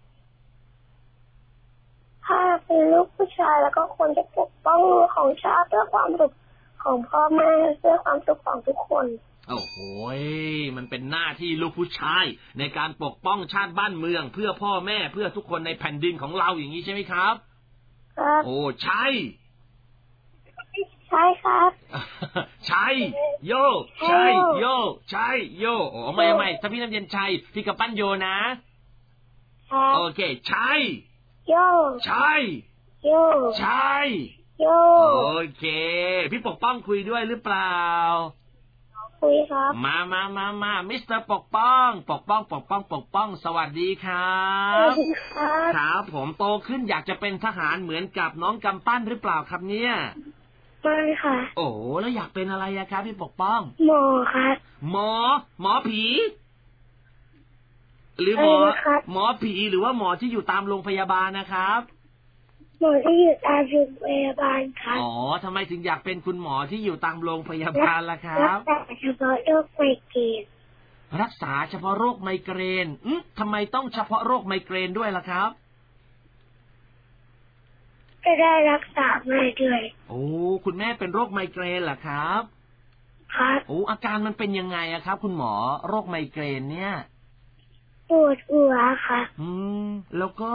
ถ้าเป็นลูกผู้ชายแล้วก็ควรจะปกป้องของชาติเพื่อความสุขของพ่อแม่เพื่อความสุขของทุกคนโอ้โหมันเป็นหน้าที่ลูกผู้ชายในการปกป้องชาติบ้านเมืองเพื่อพ่อแม่เพื่อทุกคนในแผ่นดินของเราอย่างนี้ใช่ไหมครับครับโอ้ใช่ใช่ครับใช่โยใช่โยใช่โยโอ้ไม่ถ้าพี่น้ำเย็นชัยพี่กับปั้นโยนะโอเคใช่โยใช่โยใช่โยโอเคพี่ปกป้องคุยด้วยหรือเปล่าคุยครับมามิสเตอร์ปกป้องสวัสดีครับครับผมโตขึ้นอยากจะเป็นทหารเหมือนกับน้องกำปั้นหรือเปล่าครับเนี่ยไม่ค่ะโอ้แล้วอยากเป็นอะไรอะครับพี่ปกป้องหมอครับหมอผีหรือหมอผีหรือว่าหมอที่อยู่ตามโรงพยาบาลนะครับหมอที่อยู่ตามโรงพยาบาลครับอ๋อทำไมถึงอยากเป็นคุณหมอที่อยู่ตามโรงพยาบาลล่ะครับรักษาเฉพาะโรคไมเกรนรักษาเฉพาะโรคไมเกรนทำไมต้องเฉพาะโรคไมเกรนด้วยล่ะครับจะได้รักษาง่ายด้วยโอ้คุณแม่เป็นโรคไมเกรนเหรอครับครับโอ้อาการมันเป็นยังไงอะครับคุณหมอโรคไมเกรนเนี่ยปวดหัวค่ะแล้วก็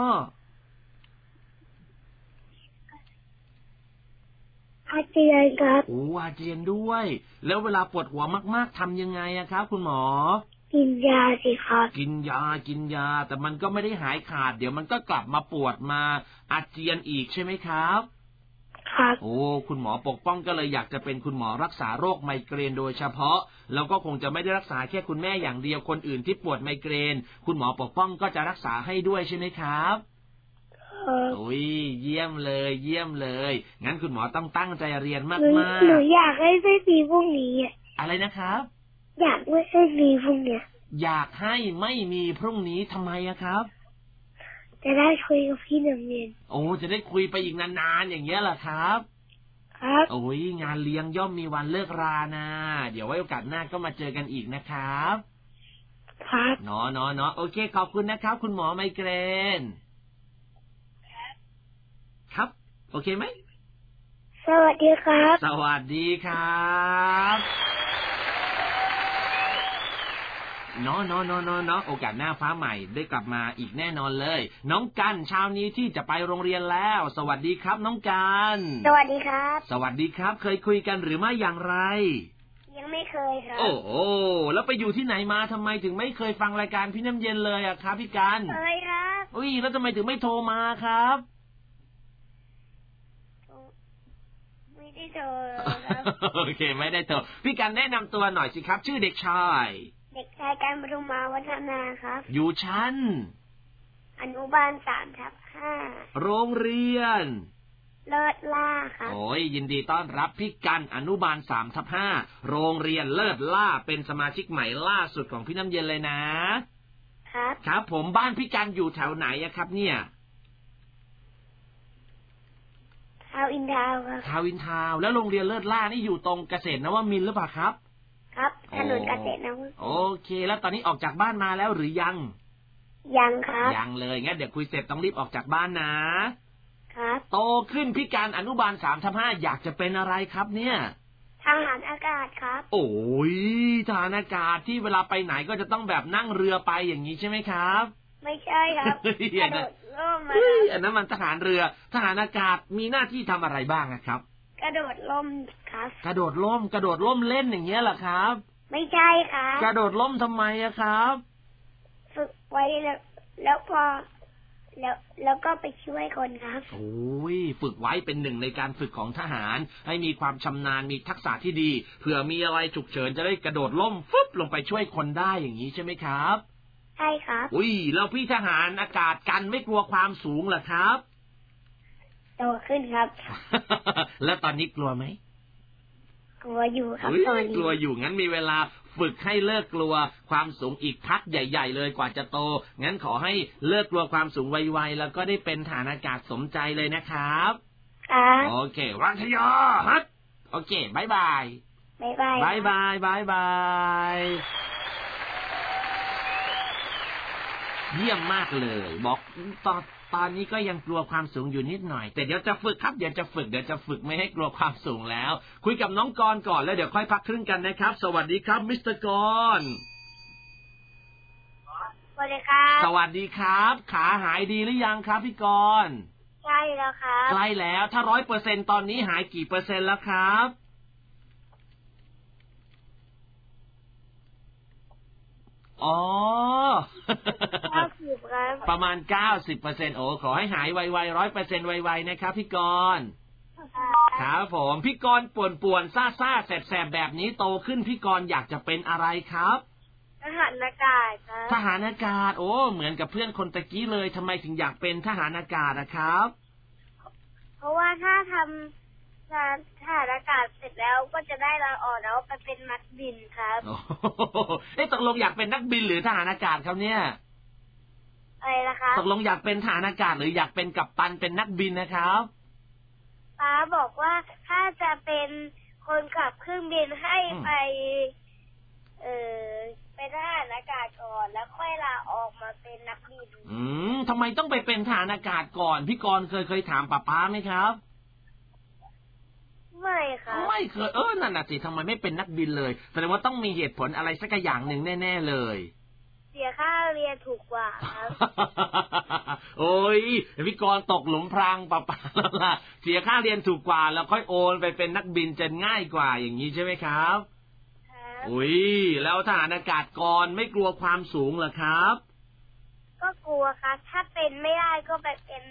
อาเจียนครับโอ้อาเจียนด้วยแล้วเวลาปวดหัวมากๆทำยังไงอะครับคุณหมอกินยาสิครับกินยาแต่มันก็ไม่ได้หายขาดเดี๋ยวมันก็กลับมาปวดมาอาเจียนอีกใช่ไหมครับครับโอ้คุณหมอปกป้องก็เลยอยากจะเป็นคุณหมอรักษาโรคไมเกรนโดยเฉพาะแล้วก็คงจะไม่ได้รักษาแค่คุณแม่อย่างเดียวคนอื่นที่ปวดไมเกรนคุณหมอปกป้องก็จะรักษาให้ด้วยใช่ไหมครับโอ้ยเยี่ยมเลยงั้นคุณหมอต้องตั้งใจเรียนมากๆหนูอยากให้ไม่มีพรุ่งนี้อะไรนะครับอยากไม่ให้มีพรุ่งนี้อยากให้ไม่มีพรุ่งนี้ทำไมอะครับจะได้คุยกับพี่น้ำเย็นโอ้จะได้คุยไปอีกนานๆอย่างเงี้ยเหรอครับครับโอ้ยงานเลี้ยงย่อมมีวันเลิกรานะเดี๋ยวไว้โอกาสหน้าก็มาเจอกันอีกนะครับครับเนาะโอเคขอบคุณนะครับคุณหมอไมเกรนครับโอเคไหมสวัสดีครับสวัสดีครับเนาะโอกาสหน้าฟ้าใหม่ได้กลับมาอีกแน่นอนเลยน้องกันเช้านี้ที่จะไปโรงเรียนแล้วสวัสดีครับน้องกันสวัสดีครับสวัสดีครับเคยคุยกันหรือไม่อย่างไรยังไม่เคยครับโอ้แล้วไปอยู่ที่ไหนมาทำไมถึงไม่เคยฟังรายการพี่น้ำเย็นเลยอะครับพี่กันเคยครับอุ้ยแล้วทำไมถึงไม่โทรมาครับไม่ได้โทรครับโอเคไม่ได้โทรพี่กันแนะนำตัวหน่อยสิครับชื่อเด็กชายการปทุมมาวัฒนาครับอยู่ชั้นอนุบาล3/5 โรงเรียนเลิศล่าครับโอ้ยยินดีต้อนรับพี่กันอนุบาล3/5โรงเรียนเลิศล่าเป็นสมาชิกใหม่ล่าสุดของพี่น้ำเย็นเลยนะครับครับผมบ้านพี่กันอยู่แถวไหนอะครับเนี่ยทาวน์อินทาวน์ครับทาวน์อินทาวน์แล้วโรงเรียนเลิศล่านี่อยู่ตรงเกษตรนวมินทร์หรือเปล่าครับครับถนนเกษตรนวมินทร์โอเคแล้วตอนนี้ออกจากบ้านมาแล้วหรือยังครับยังเลยงั้นเดี๋ยวคุยเสร็จต้องรีบออกจากบ้านนะครับโตขึ้นพี่กันอนุบาล3/5อยากจะเป็นอะไรครับเนี่ยทหารอากาศครับโอ้ยทหารอากาศที่เวลาไปไหนก็จะต้องแบบนั่งเรือไปอย่างนี้ใช่ไหมครับไม่ใช่ครับกระโดดร่มอันนั้นมันทหารเรือทหารอากาศมีหน้าที่ทำอะไรบ้างครับกระโดดร่มครับกระโดดร่มเล่นอย่างเงี้ยเหรอครับไม่ใช่ครับกระโดดร่มทำไมอะครับฝึกไว้แล้วพอแล้วก็ไปช่วยคนครับโอ้ยฝึกไว้เป็นหนึ่งในการฝึกของทหารให้มีความชำนาญมีทักษะที่ดีเผื่อมีอะไรฉุกเฉินจะได้กระโดดร่มฟึบลงไปช่วยคนได้อย่างนี้ใช่ไหมครับใช่ช่ครับอุ้ยแล้วพี่ทหารอากาศกันไม่กลัวความสูงเหรอครับโตขึ้นครับแล้วตอนนี้กลัวไหมกลัวอยู่ครับตอนนี้กลัวอยู่งั้นมีเวลาฝึกให้เลิกกลัวความสูงอีกพักใหญ่ๆเลยกว่าจะโตงั้นขอให้เลิกกลัวความสูงไวๆแล้วก็ได้เป็นทหารอากาศสมใจเลยนะครับโอเครัฐยอฮัทโอเคบายบายบายบายบายบายบายบายเยี่ยมมากเลยบอกตอนนี้ก็ยังกลัวความสูงอยู่นิดหน่อยแต่เดี๋ยวจะฝึกครับเดี๋ยวจะฝึกไม่ให้กลัวความสูงแล้วคุยกับน้องกรณ์ก่อนแล้วเดี๋ยวค่อยพักครึ่งกันนะครับสวัสดีครับมิสเตอร์กรณ์สวัสดีครับสวัสดีครับขาหายดีหรือยังครับพี่กรณ์ใช่แล้วครับใกล้แล้วถ้า 100% ตอนนี้หายกี่เปอร์เซ็นต์แล้วครับอ๋อ 90ครับประมาณ 90% โอ้ขอให้หายไวๆ 100% ไวๆนะครับพี่กรณ์ครับผมพี่กรณ์ป่วนๆซ่าๆแสบๆแบบนี้โตขึ้นพี่กรณ์อยากจะเป็นอะไรครับทหารอากาศครับทหารอากาศโอ้เหมือนกับเพื่อนคนตะกี้เลยทำไมถึงอยากเป็นทหารอากาศนะครับเพราะว่าถ้าทำทหารอากาศเสร็จแล้วก็จะได้ลาออกแล้วไปเป็นนักบินครับตกลงอยากเป็นนักบินหรือทหารอากาศครับเนี่ยอะไรนะครับตกลงอยากเป็นทหารอากาศหรืออยากเป็นกัปตันเป็นนักบินนะครับป้าบอกว่าถ้าจะเป็นคนขับเครื่องบินให้ไปเป็นทหารอากาศก่อนแล้วค่อยลาออกมาเป็นนักบินทำไมต้องไปเป็นทหารอากาศก่อนพี่กรณ์เคยถามป้าไหมครับไม่ครับไม่เคยนั่นน่ะสิทำไมไม่เป็นนักบินเลยแสดงว่าต้องมีเหตุผลอะไรสักอย่างหนึ่งแน่ๆเลยเสียค่าเรียนถูกกว่าครับโอ้ยพี่กรณ์ตกหลุมพรางป้าแล้วล่ะเสียค่าเรียนถูกกว่าแล้วค่อยโอนไปเป็นนักบินจะง่ายกว่าอย่างนี้ใช่ไหมครับอุ้ยแล้วทหารอากาศก่อนไม่กลัวความสูงเหรอครับก็กลัวครับถ้าเป็นไม่ได้ก็ไปเป็น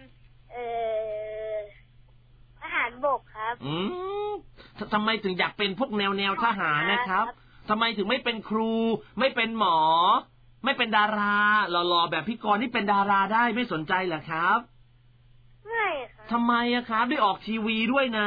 ทหารบกครับทำไมถึงอยากเป็นพวกแนวทหารนะครับทำไมถึงไม่เป็นครูไม่เป็นหมอไม่เป็นดาราหล่อๆแบบพี่กรณ์ที่เป็นดาราได้ไม่สนใจเหรอครับไม่ครับทำไมอะครับได้ออกทีวีด้วยนะ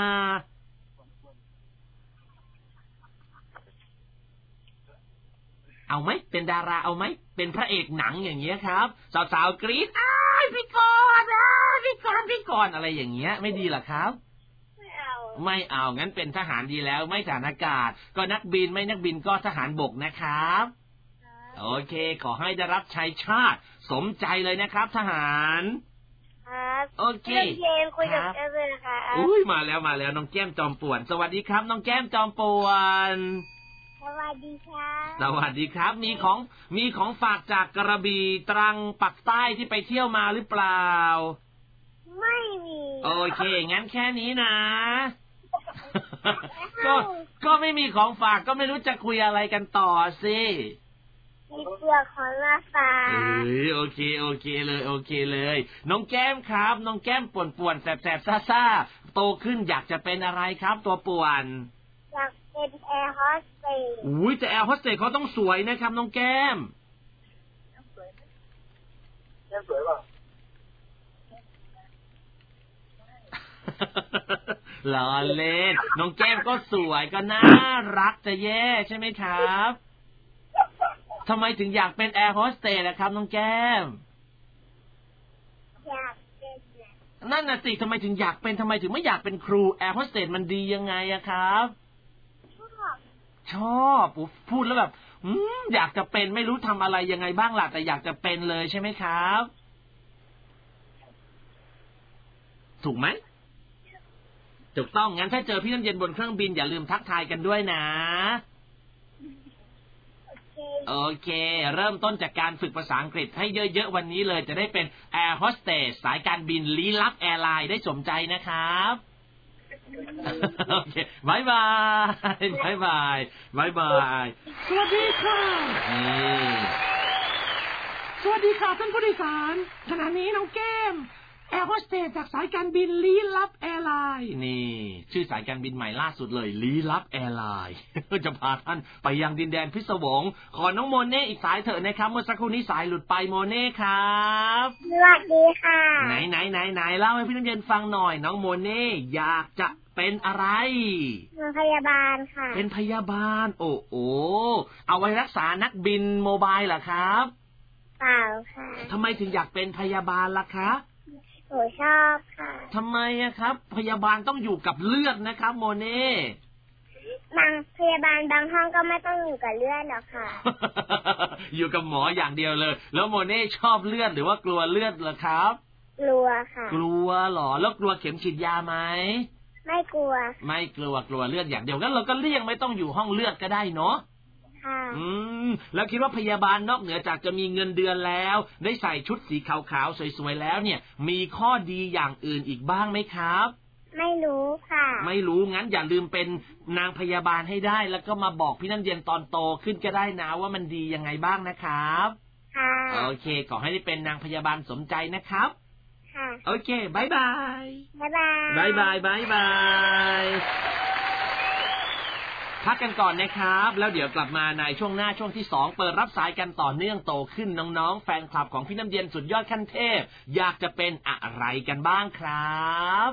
เอาไหมเป็นดาราเอาไหมเป็นพระเอกหนังอย่างเงี้ยครับสาวๆกรี๊ดพี่กรณ์พี่กรณ์อะไรอย่างเงี้ยไม่ดีหรอครับไม่เอางั้นเป็นทหารดีแล้วไม่ทหารอากาศก็นักบินไม่นักบินก็ทหารบกนะครับโอเคขอให้ได้รับชัยชาติสมใจเลยนะครับทหารครับโอเคคุยกับแก้มเลยนะคะอุ้ยมาแล้วน้องแก้มจอมป่วนสวัสดีครับน้องแก้มจอมป่วนสวัสดีครับสวัสดีครับมีของฝากจากกระบี่ตรังปักใต้ที่ไปเที่ยวมาหรือเปล่าไม่มีโอเคงั้นแค่นี้นะ ก็ไม่มีของฝากก็ไม่รู้จะคุยอะไรกันต่อสิมีเสื้อของมาฝากโอเคเลยน้องแก้มครับน้องแก้มป่วนแสบซ่าโตขึ้นอยากจะเป็นอะไรครับตัวป่วนอยากเป็นแอร์โฮสเตสอุ้ยแต่แอร์โฮสเตสเขาต้องสวยนะครับน้องแก้มแก้มสวยป่ะล้อเล่นน้องแก้มก็สวยก็น่ารักจะแย่ใช่ไหมครับทำไมถึงอยากเป็นแอร์โฮสเตสนะครับน้องแก้มอยากเป็นนั่นน่ะสิทำไมถึงอยากเป็นทำไมถึงไม่อยากเป็นครูแอร์โฮสเตสมันดียังไงอะครับชอบพูดแล้วแบบอยากจะเป็นไม่รู้ทำอะไรยังไงบ้างล่ะแต่อยากจะเป็นเลยใช่ไหมครับถูกไหมถูกต้องงั้นถ้าเจอพี่น้ำเย็นบนเครื่องบินอย่าลืมทักทายกันด้วยนะโอเคเริ่มต้นจากการฝึกภาษาอังกฤษให้เยอะๆวันนี้เลยจะได้เป็นแอร์โฮสเตสสายการบินลี้ลับแอร์ไลน์ได้สมใจนะครับโอเคบายบายสวัสดีค่ะสวัสดีค่ะท่านผู้โดยสารขณะนี้น้องแก้มแอร์โฮสเตสจากสายการบินลี้ลับแอร์ไลน์นี่ชื่อสายการบินใหม่ล่าสุดเลยลี้ลับแอร์ไลน์ จะพาท่านไปยังดินแดนพิศวงขอน้องโมเน่อีกสายเถอะนะครับเมื่อสักครู่นี้สายหลุดไปโมเน่ครับสวัสดีค่ะไหนเล่าให้พี่น้ำเย็นฟังหน่อยน้องโมเน่อยากจะเป็นอะไรเป็นพยาบาลค่ะเป็นพยาบาลโอ้เอาไว้รักษานักบินโมบายเหรอครับเปล่าค่ะทำไมถึงอยากเป็นพยาบาลล่ะคะหนูชอบค่ะทำไมอะครับพยาบาลต้องอยู่กับเลือดนะครับโมเน่บางพยาบาลบางห้องก็ไม่ต้องอยู่กับเลือดหรอกค่ะอยู่กับหมออย่างเดียวเลยแล้วโมเน่ชอบเลือดหรือว่ากลัวเลือดเหรอครับกลัวค่ะกลัวเหรอแล้วกลัวเข็มฉีดยาไหมไม่กลัวไม่กลัวเลือดอย่างเดียวงั้นเราก็เลี่ยงไม่ต้องอยู่ห้องเลือดก็ได้เนาะค่ะแล้วคิดว่าพยาบาลนอกเหนือจากจะมีเงินเดือนแล้วได้ใส่ชุดสีขาวๆสวยๆแล้วเนี่ยมีข้อดีอย่างอื่นอีกบ้างไหมครับไม่รู้ค่ะไม่รู้งั้นอย่าลืมเป็นนางพยาบาลให้ได้แล้วก็มาบอกพี่น้ำเย็นตอนโตขึ้นก็ได้นะว่ามันดียังไงบ้างนะครับค่ะโอเคขอให้ได้เป็นนางพยาบาลสมใจนะครับค่ะโอเคบ๊ายบายพักกันก่อนนะครับแล้วเดี๋ยวกลับมาในช่วงหน้าช่วงที่2เปิดรับสายกันต่อเนื่องโตขึ้นน้องๆแฟนคลับของพี่น้ำเย็นสุดยอดขั้นเทพอยากจะเป็นอะไรกันบ้างครับ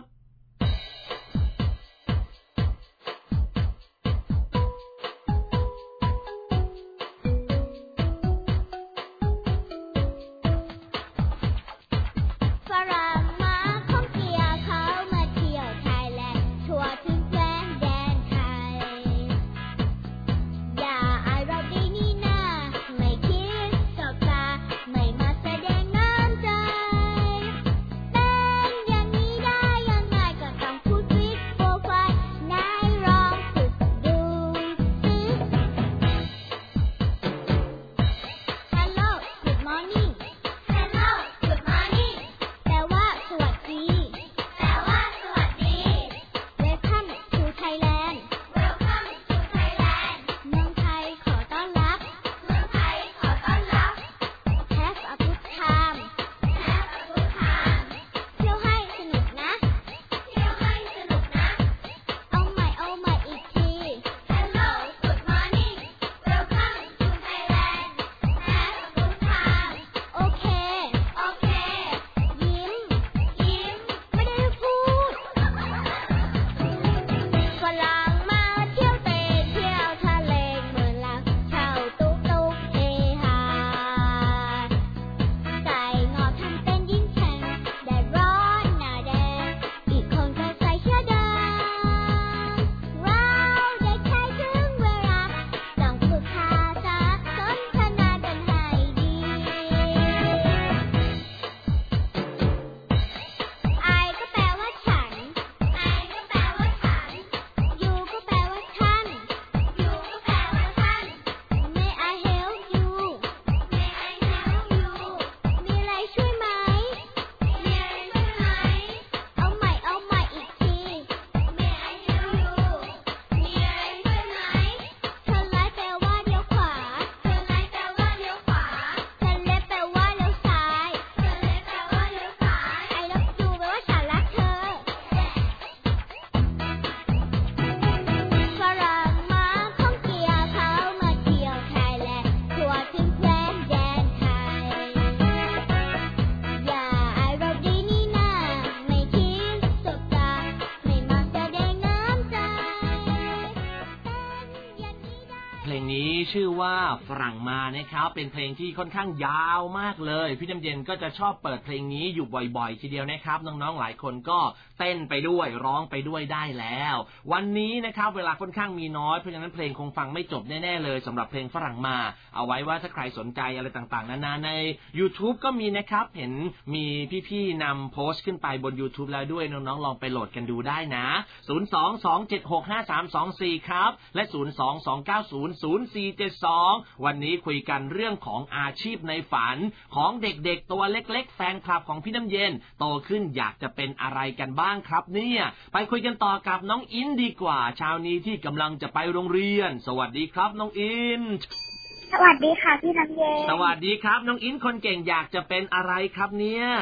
ชื่อว่าฝรั่งมานะครับเป็นเพลงที่ค่อนข้างยาวมากเลยพี่น้ำเย็นก็จะชอบเปิดเพลงนี้อยู่บ่อยๆทีเดียวนะครับน้องๆหลายคนก็เต้นไปด้วยร้องไปด้วยได้แล้ววันนี้นะครับเวลาค่อนข้างมีน้อยเพราะฉะนั้นเพลงคงฟังไม่จบแน่ๆเลยสำหรับเพลงฝรั่งมาเอาไว้ว่าถ้าใครสนใจอะไรต่างๆนานาใน YouTube ก็มีนะครับเห็นมีพี่ๆนำโพสต์ขึ้นไปบน YouTube แล้วด้วยน้องๆลองไปโหลดกันดูได้นะ022765324ครับและ022900472วันนี้คุยกันเรื่องของอาชีพในฝันของเด็กๆตัวเล็กๆแฟนคลับของพี่น้ำเย็นโตขึ้นอยากจะเป็นอะไรกันบ้างครับเนี่ยไปคุยกันต่อกับน้องอินดีกว่าเช้านี้ที่กำลังจะไปโรงเรียนสวัสดีครับน้องอินสวัสดีค่ะพี่น้ำเย็นสวัสดีครับน้องอินคนเก่งอยากจะเป็นอะไรครับเนี่ย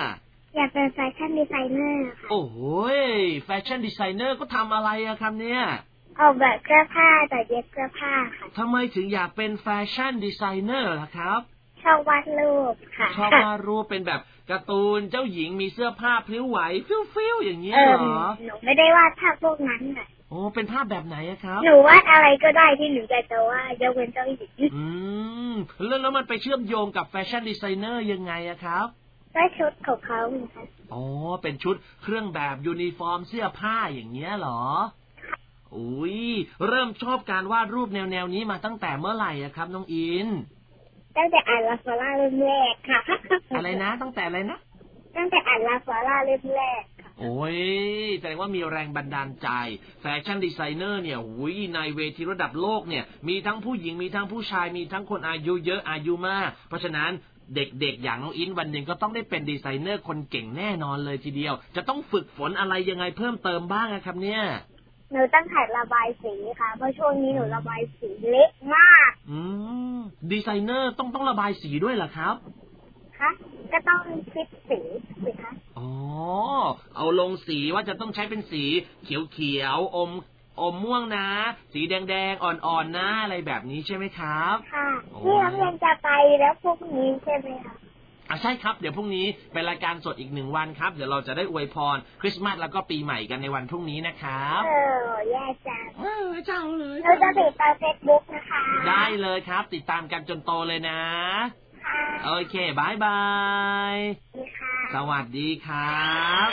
อยากเป็นแฟชั่นดีไซเนอร์ค่ะโอ้โหแฟชั่นดีไซเนอร์ก็ทำอะไรอะครับเนี่ยออกแบบเสื้อผ้าตัดเย็บเสื้อผ้าค่ะทำไมถึงอยากเป็นแฟชั่นดีไซเนอร์ล่ะครับชอบวาดรูปค่ะชอบวาดรูปเป็นแบบการ์ตูนเจ้าหญิงมีเสื้อผ้าพลิ้วไหวฟิวๆอย่างเงี้ยเหรอหนูไม่ได้วาดภาพพวกนั้นค่ะโอ้เป็นภาพแบบไหนครับหนูวาดอะไรก็ได้ที่หนูจะวาดยกเว้นเจ้าหญิงแล้วมันไปเชื่อมโยงกับแฟชั่นดีไซเนอร์ยังไงอะครับก็ชุดของเขาเหมือนกันอ๋อเป็นชุดเครื่องแบบยูนิฟอร์มเสื้อผ้าอย่างเงี้ยเหรออุ้ยเริ่มชอบการวาดรูปแนวนี้มาตั้งแต่เมื่อไหร่อะครับน้องอินตั้งแต่อ่านลาฟาร่าเล่มแรกค่ะอะไรนะตั้งแต่อะไรนะตั้งแต่อ่านลาฟาร่าเล่มแรกโอ้ยแสดงว่ามีแรงบันดาลใจแฟชั่นดีไซเนอร์เนี่ยอุ้ยในเวทีระดับโลกเนี่ยมีทั้งผู้หญิงมีทั้งผู้ชายมีทั้งคนอายุเยอะอายุมากเพราะฉะนั้นเด็กๆอย่างน้องอินวันหนึ่งก็ต้องได้เป็นดีไซเนอร์คนเก่งแน่นอนเลยทีเดียวจะต้องฝึกฝนอะไรยังไงเพิ่มเติมบ้างครับเนี่ยหนูตั้งหัดระบายสีค่ะเพราะช่วงนี้หนูระบายสีเละมากดีไซเนอร์ต้องระบายสีด้วยเหรอครับคะก็ต้องคิดสีสิคะอ๋อเอาลงสีว่าจะต้องใช้เป็นสีเขียวๆอมม่วงนะสีแดงๆอ่อนๆนะอะไรแบบนี้ใช่ไหมครับค่ะนี่น้องเรียนจะไปแล้วพรุ่งนี้ใช่ไหมคะใช่ครับเดี๋ยวพรุ่งนี้เป็นรายการสดอีก1 วันครับเดี๋ยวเราจะได้อวยพรคริสต์มาสแล้วก็ปีใหม่กันในวันพรุ่งนี้นะครับแย่จังเจ้าเลยเราจะติดตาม Facebook นะคะได้เลยครับติดตามกันจนโตเลยนะโอเคบายบายสวัสดีครับ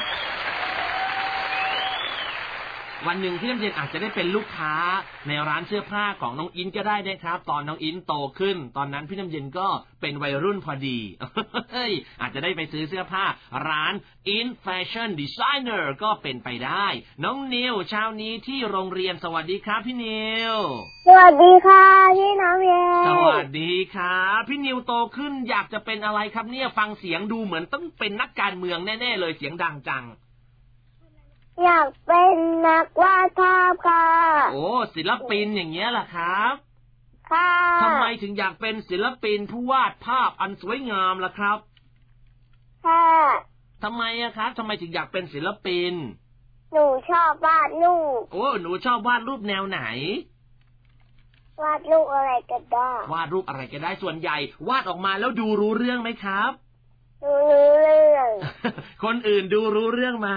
วันหนึ่งพี่น้ำเย็นอาจจะได้เป็นลูกค้าในร้านเสื้อผ้าของน้องอินก็ได้นะครับตอนน้องอินโตขึ้นตอนนั้นพี่น้ำเย็นก็เป็นวัยรุ่นพอดีอาจจะได้ไปซื้อเสื้อผ้าร้าน In Fashion Designer ก็เป็นไปได้น้องนิวเช้านี้ที่โรงเรียนสวัสดีครับพี่นิวสวัสดีค่ะพี่น้ำเย็นสวัสดีครับพี่นิวโตขึ้นอยากจะเป็นอะไรครับเนี่ยฟังเสียงดูเหมือนต้องเป็นนักการเมืองแน่ๆเลยเสียงดังจังอยากเป็นนักวาดภาพค่ะโอ้ศิลปินอย่างเงี้ยล่ะครับค่ะทำไมถึงอยากเป็นศิลปินผู้วาดภาพอันสวยงามล่ะครับค่ะทำไมอะครับทำไมถึงอยากเป็นศิลปินหนูชอบวาดรูปโอ้หนูชอบวาดรูปแนวไหนวาดรูปอะไรก็ได้วาดรูปอะไรก็ได้ส่วนใหญ่วาดออกมาแล้วดูรู้เรื่องไหมครับรู้เรื่องคนอื่นดูรู้เรื่องไหม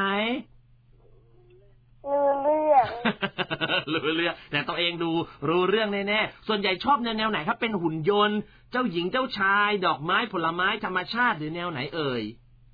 รู้เรื่องแต่ตัวเองดูรู้เรื่องแน่ๆส่วนใหญ่ชอบแนวไหนครับเป็นหุ่นยนต์เจ้าหญิงเจ้าชายดอกไม้ผลไม้ธรรมชาติหรือแนวไหนเอ่ย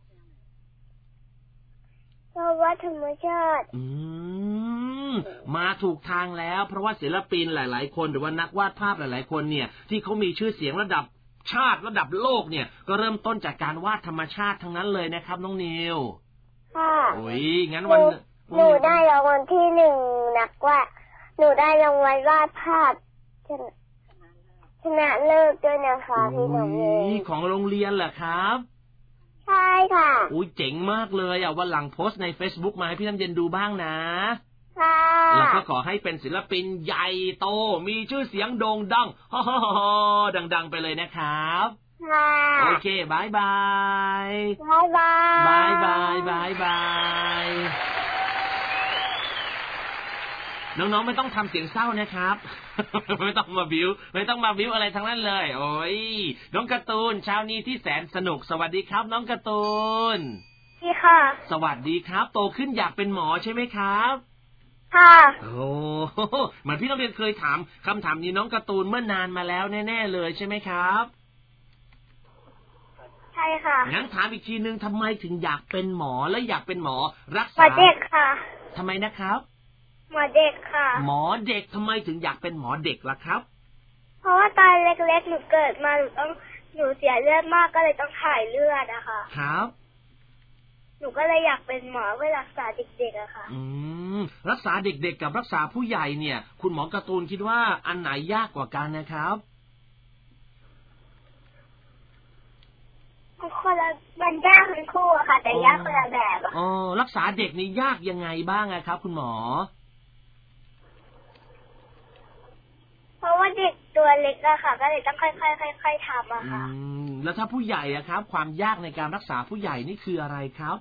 ชอบว่าธรรมชาติมาถูกทางแล้วเพราะว่าศิลปินหลายๆคนหรือว่านักวาดภาพหลายๆคนเนี่ยที่เขามีชื่อเสียงระดับชาติระดับโลกเนี่ยก็เริ่มต้นจากการวาดธรรมชาติทั้งนั้นเลยนะครับน้องนิวค่ะโอ้ยงั้นวันหนูได้รางวัลที่1นักวาดหนูได้รางวัลวาดภาพชนะเลิศด้วยนะคะพี่น้องเอ๋ยของโรงเรียนเหรอครับใช่ค่ะอุ้ยเจ๋งมากเลยวันหลังโพสต์ใน Facebook มาให้พี่น้ำเย็นดูบ้างนะค่ะแล้วก็ขอให้เป็นศิลปินใหญ่โตมีชื่อเสียงโด่งดังดังๆไปเลยนะครับโอเคบายบายบายบายบายบายบายบายน้องๆไม่ต้องทำเสียงเศร้านะครับไม่ต้องมาบิ้วอะไรทั้งนั้นเลยโอ้ยน้องการ์ตูนเช้านี้ที่แสนสนุกสวัสดีครับน้องการ์ตูนพี่ค่ะสวัสดีครับโตขึ้นอยากเป็นหมอใช่ไหมครับค่ะโอ้เหมือนพี่น้องเรียนเคยถามคำถามนี้น้องการ์ตูนเมื่อนานมาแล้วแน่ๆเลยใช่ไหมครับใช่ค่ะงั้นถามอีกทีนึงทำไมถึงอยากเป็นหมอและอยากเป็นหมอรักษาเด็กค่ะทำไมนะครับหมอเด็กค่ะหมอเด็กทำไมถึงอยากเป็นหมอเด็กล่ะครับเพราะว่าตอนเล็กๆหนูเกิดมาหนูเสียเลือดมากก็เลยต้องถ่ายเลือดอะค่ะครับหนูก็เลยอยากเป็นหมอเพื่อรักษาเด็กๆอะค่ะรักษาเด็กๆกับรักษาผู้ใหญ่เนี่ยคุณหมอการ์ตูนคิดว่าอันไหนยากกว่ากันนะครับคนละมันยากทั้งคู่อะค่ะแต่ยากคนละแบบรักษาเด็กนี่ยากยังไงบ้างครับคุณหมอเพราะว่าเด็กตัวเล็กอะค่ะก็เลยต้องค่อยๆทำอะค่ะแล้วถ้าผู้ใหญ่อะครับความยากในการรักษาผู้ใหญ่นี่คืออะไรครับ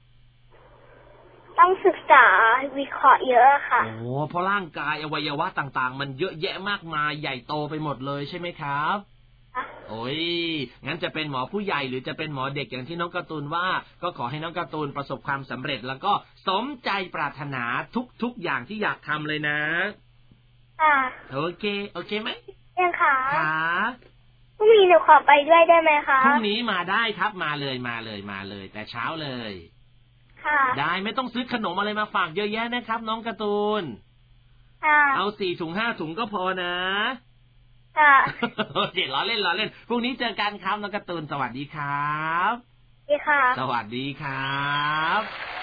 ต้องศึกษาวิเคราะห์เยอะค่ะโอ้เพราะร่างกายอวัยวะต่างๆมันเยอะแยะมากมายใหญ่โตไปหมดเลยใช่ไหมครับโอ้ยงั้นจะเป็นหมอผู้ใหญ่หรือจะเป็นหมอเด็กอย่างที่น้องการ์ตูนว่าก็ขอให้น้องการ์ตูนประสบความสำเร็จแล้วก็สมใจปรารถนาทุกอย่างที่อยากทำเลยนะค่ะโอเคไหมยังค่ะค่ะพรุ่งนี้หนูขอไปด้วยได้ไหมคะพรุ่งนี้มาได้ครับมาเลยแต่เช้าเลยค่ะได้ไม่ต้องซื้อขนมอะไรมาฝากเยอะแยะนะครับน้องการ์ตูนค่ะเอา4 ถุง 5 ถุงก็พอนะค่ะเดี๋ยวล้อเล่นพรุ่งนี้เจอกันครับน้องการ์ตูนสวัสดีครับดีค่ะสวัสดีครับ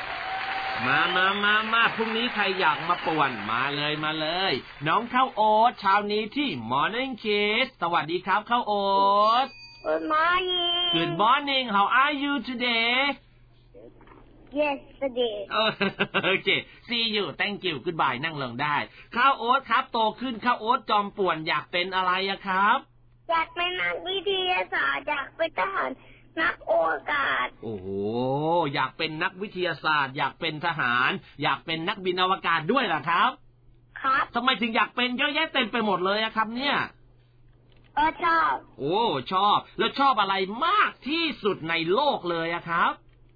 มาพรุ่งนี้ใครอยากมาป่วนมาเลยน้องข้าวโอ๊ตเช้านี้ที่ Morning Kiss สวัสดีครับข้าวโอ๊ต Good morning Good morning How are you today Yesterday โอเค See you Thank you Goodbye นั่งลงได้ข้าวโอ๊ตครับโตขึ้นข้าวโอ๊ตจอมป่วนอยากเป็นอะไรอะครับอยากเป็นนักวิทยาศาสตร์อยากเป็นทหารนักอวกาศโอ้โหอยากเป็นนักวิทยาศาสตร์อยากเป็นทหารอยากเป็นนักบินอวกาศด้วยล่ะครับครับทำไมถึงอยากเป็นเยอะแยะเต็มไปหมดเลยอะครับเนี่ยชอบโอ้ชอบแล้วชอบอะไรมากที่สุดในโลกเลยอะครับ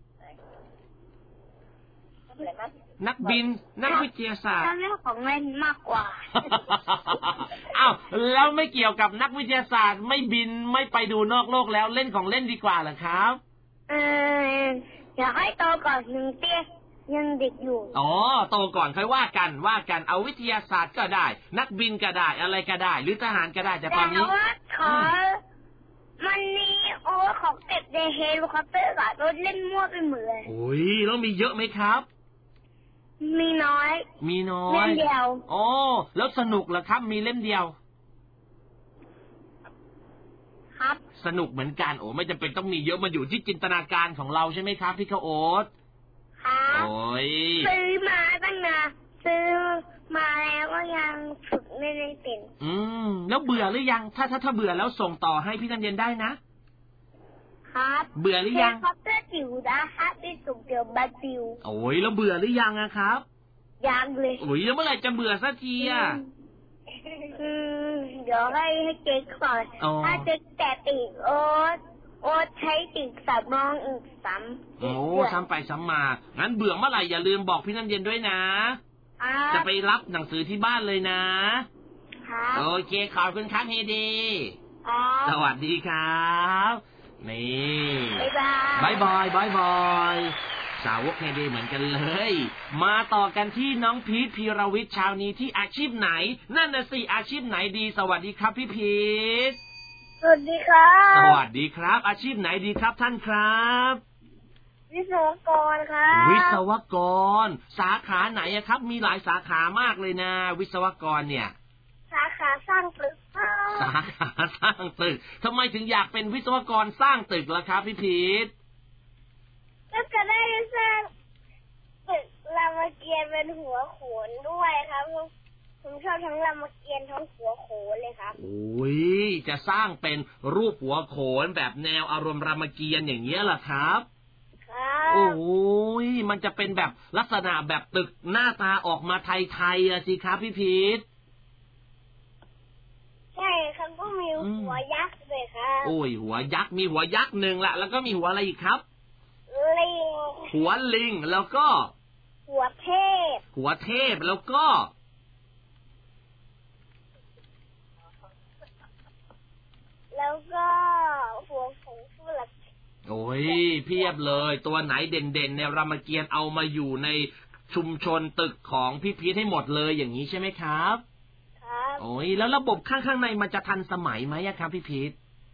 นักบินนักวิทยาศาสตร์เรื่องของเล่นมากกว่าอ้าวแล้วไม่เกี่ยวกับนักวิทยาศาสตร์ไม่บินไม่ไปดูนอกโลกแล้วเล่นของเล่นดีกว่าเหรอครับอยากให้โตก่อนยังเตี้ยยังเด็กอยู่อ๋อโตก่อนค่อยว่ากันเอาวิทยาศาสตร์ก็ได้นักบินก็ได้อะไรก็ได้หรือทหารก็ได้แต่ตอนนี้มันนี่ของเก็บในเฮลิคอปเตอร์รถเล่นมั่วไปหมดเลยโอ้ยแล้วมีเยอะไหมครับมีน้อยเล่มเดียวอ๋อแล้วสนุกเหรอครับมีเล่มเดียวครับสนุกเหมือนกันโอ้ไม่จำเป็นต้องมีเยอะมาอยู่ที่จินตนาการของเราใช่ไหมครับพี่ข้าวโอ๊ตครับโอ้ยซื้อมาตั้งนานซื้อมาแล้วก็ยังฝึกไม่ได้เป็นแล้วเบื่อหรือยังถ้าเบื่อแล้วส่งต่อให้พี่น้ำเย็นได้นะครับเบื่อหรือยังครับเพื่อจิ๋วนะคะที่สุกเดี๋ยวบัดจิ๋วโอ้ยแล้วเบื่อหรือยังอะครับยังเลยโอ้ยแล้วเมื่อไหร่จะเบื่อสักทีอะเดี๋ยวให้เจ๊ก่อนถ้าเจ๊แต่ติดโอ๊ตใช้ติดสับมองอีกซ้ำโอ้ซ้ำไปซ้ำมางั้นเบื่อเมื่อไหร่อย่าลืมบอกพี่น้ำเย็นด้วยนะจะไปรับหนังสือที่บ้านเลยนะโอเคขอบคุณครับเฮดีสวัสดีครับนี่บายบายสาวกเฮดีเหมือนกันเลยมาต่อกันที่น้องพีทพีรวิทย์เช้านี้ที่อาชีพไหนนั่นน่ะสิอาชีพไหนดีสวัสดีครับพี่พีทสวัสดีครับสวัสดีครับอาชีพไหนดีครับท่านครับวิศวกรครับวิศวกรสาขาไหนครับมีหลายสาขามากเลยนะวิศวกรเนี่ยสาขาสร้างตึกสาขาสร้างตึกทำไมถึงอยากเป็นวิศวกรสร้างตึกล่ะครับพี่พีทก็จะได้สร้างตึกรามเกียรติ์เป็นหัวโขนด้วยครับผมชอบทั้งรามเกียรติ์ทั้งหัวโขนเลยครับโอ้ยจะสร้างเป็นรูปหัวโขนแบบแนวอารมณ์รามเกียรติ์อย่างเงี้ยเหรอครับโอ้ยมันจะเป็นแบบลักษณะแบบตึกหน้าตาออกมาไทยๆอะสิครับพี่พีทใช่ครับก็มีหัวยักษ์เลยครับโอ้ยหัวยักษ์มีหัวยักษ์หนึ่งละแล้วก็มีหัวอะไรอีกครับลิงหัวลิงแล้วก็หัวเทพแล้วก็หัวผงฟูละโอ้ยเพียบเลยตัวไหนเด่นๆในรามเกียรติ์เอามาอยู่ในชุมชนตึกของพี่พีทให้หมดเลยอย่างนี้ใช่ไหมครับครับโอ้ยแล้วระบบข้างในมันจะทันสมัยไหมครับพี่พีท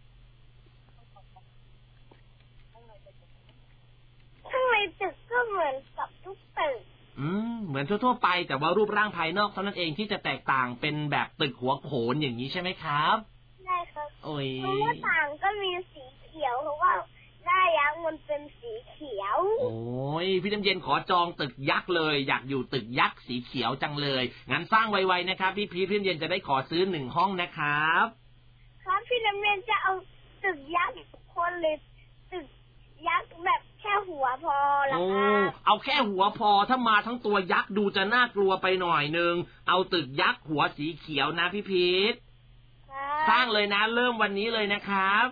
ข้างในตึกก็เหมือนกับทุกตึกเหมือนทั่วๆไปแต่ว่ารูปร่างภายนอกเท่านั้นเองที่จะแตกต่างเป็นแบบตึกหัวโขนอย่างนี้ใช่ไหมครับใช่ครับโอ้ยหน้าต่างก็มีสีเขียวเพราะว่าหน้ายักษ์มันเป็นสีเขียวโอ้ยพี่น้ำเย็นขอจองตึกยักษ์เลยอยากอยู่ตึกยักษ์สีเขียวจังเลยงั้นสร้างไวๆนะครับพี่น้ำเย็นจะได้ขอซื้อ1 ห้องนะครับครับพี่น้ำเรียนจะเอาตึกยักษ์คนหรือตึกยักษ์แบบแค่หัวพอละครับเอาแค่หัวพอถ้ามาทั้งตัวยักษ์ดูจะน่ากลัวไปหน่อยนึงเอาตึกยักษ์หัวสีเขียวนะพี่พีทสร้างเลยนะเริ่มวันนี้เลยนะครับ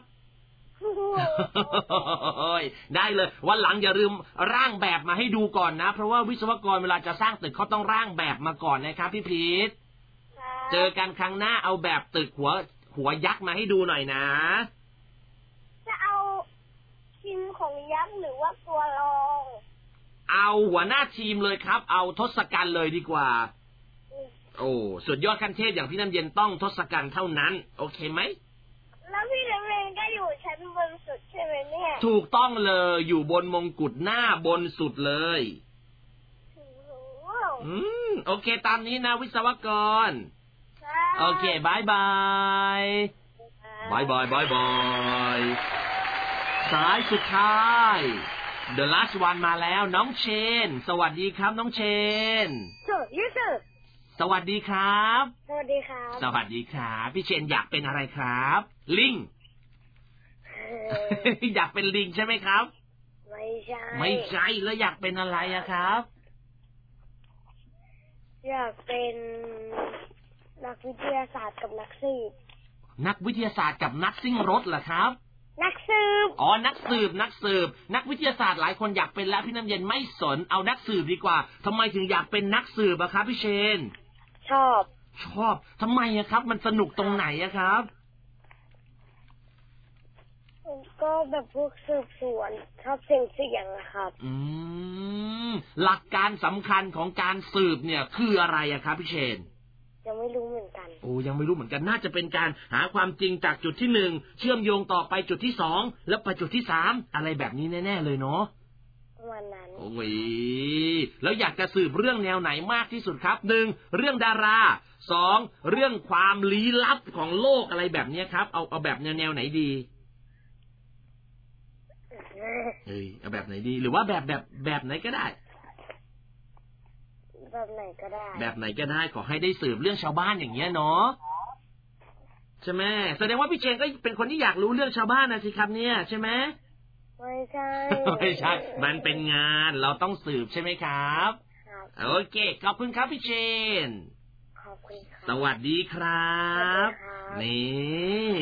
ได้เลยวันหลังอย่าลืมร่างแบบมาให้ดูก่อนนะเพราะว่าวิศวกรเวลาจะสร้างตึกเขาต้องร่างแบบมาก่อนนะครับพี่พีทเจอกันครั้งหน้าเอาแบบตึกหัวยักษ์มาให้ดูหน่อยนะจะเอาทีมของยักษ์หรือว่าตัวรองเอาหัวหน้าทีมเลยครับเอาทศกัณฐ์เลยดีกว่าโอ้สุดยอดขั้นเทพอย่างพี่น้ำเย็นต้องทศกัณฐ์เท่านั้นโอเคไหมแล้วพี่น้ำเย็นก็อยู่ชั้นบนสุดใช่ไหมเนี่ยถูกต้องเลยอยู่บนมงกุฎหน้าบนสุดเลยโอเคตามนี้นะวิศวกรโอเคบายบายบายบายบายบายสายสุดท้าย The last one มาแล้วน้องเชนสวัสดีครับน้องเชนสวัสดีครับสวัสดีครับสวัสดีครับพี่เชนอยากเป็นอะไรครับลิง อยากเป็นลิงใช่ไหมครับไม่ใช่แล้วอยากเป็นอะไรอะครับอยากเป็นนักวิทยาศาสตร์กับนักสืบนักวิทยาศาสตร์กับนักซิ่งรถเหรอครับนักสืบอ๋อนักสืบนักวิทยาศาสตร์หลายคนอยากเป็นแล้วพี่น้ำเย็นไม่สนเอานักสืบดีกว่าทำไมถึงอยากเป็นนักสืบอะครับพี่เชนชอบทำไมอะครับมันสนุกตรงไหนอะครับก็แบบพวกสืบสวนชอบเสี่ยงนะครับหลักการสำคัญของการสืบเนี่ยคืออะไรอะครับพี่เชนยังไม่รู้เหมือนกันยังไม่รู้เหมือนกันน่าจะเป็นการหาความจริงจากจุดที่1เชื่อมโยงต่อไปจุดที่2แล้วไปจุดที่3อะไรแบบนี้แน่ๆเลยเนาะวันนั้นโอ้ยแล้วอยากจะสืบเรื่องแนวไหนมากที่สุดครับ1เรื่องดารา2เรื่องความลี้ลับของโลกอะไรแบบนี้ครับเอาแบบแนวไหนดีเอาแบบไหนดีหรือว่าแบบไหนก็ได้แบบไหนก็ได้ขอให้ได้สืบเรื่องชาวบ้านอย่างเงี้ยเนาะใช่ไหมแสดงว่าพี่เจนก็เป็นคนที่อยากรู้เรื่องชาวบ้านนะสิครับเนี่ยใช่ไหมไม่ใช่มันเป็นงานเราต้องสืบใช่ไหมครับโอเคขอบคุณครับพี่เจนขอบคุณครับสวัสดีครับนี่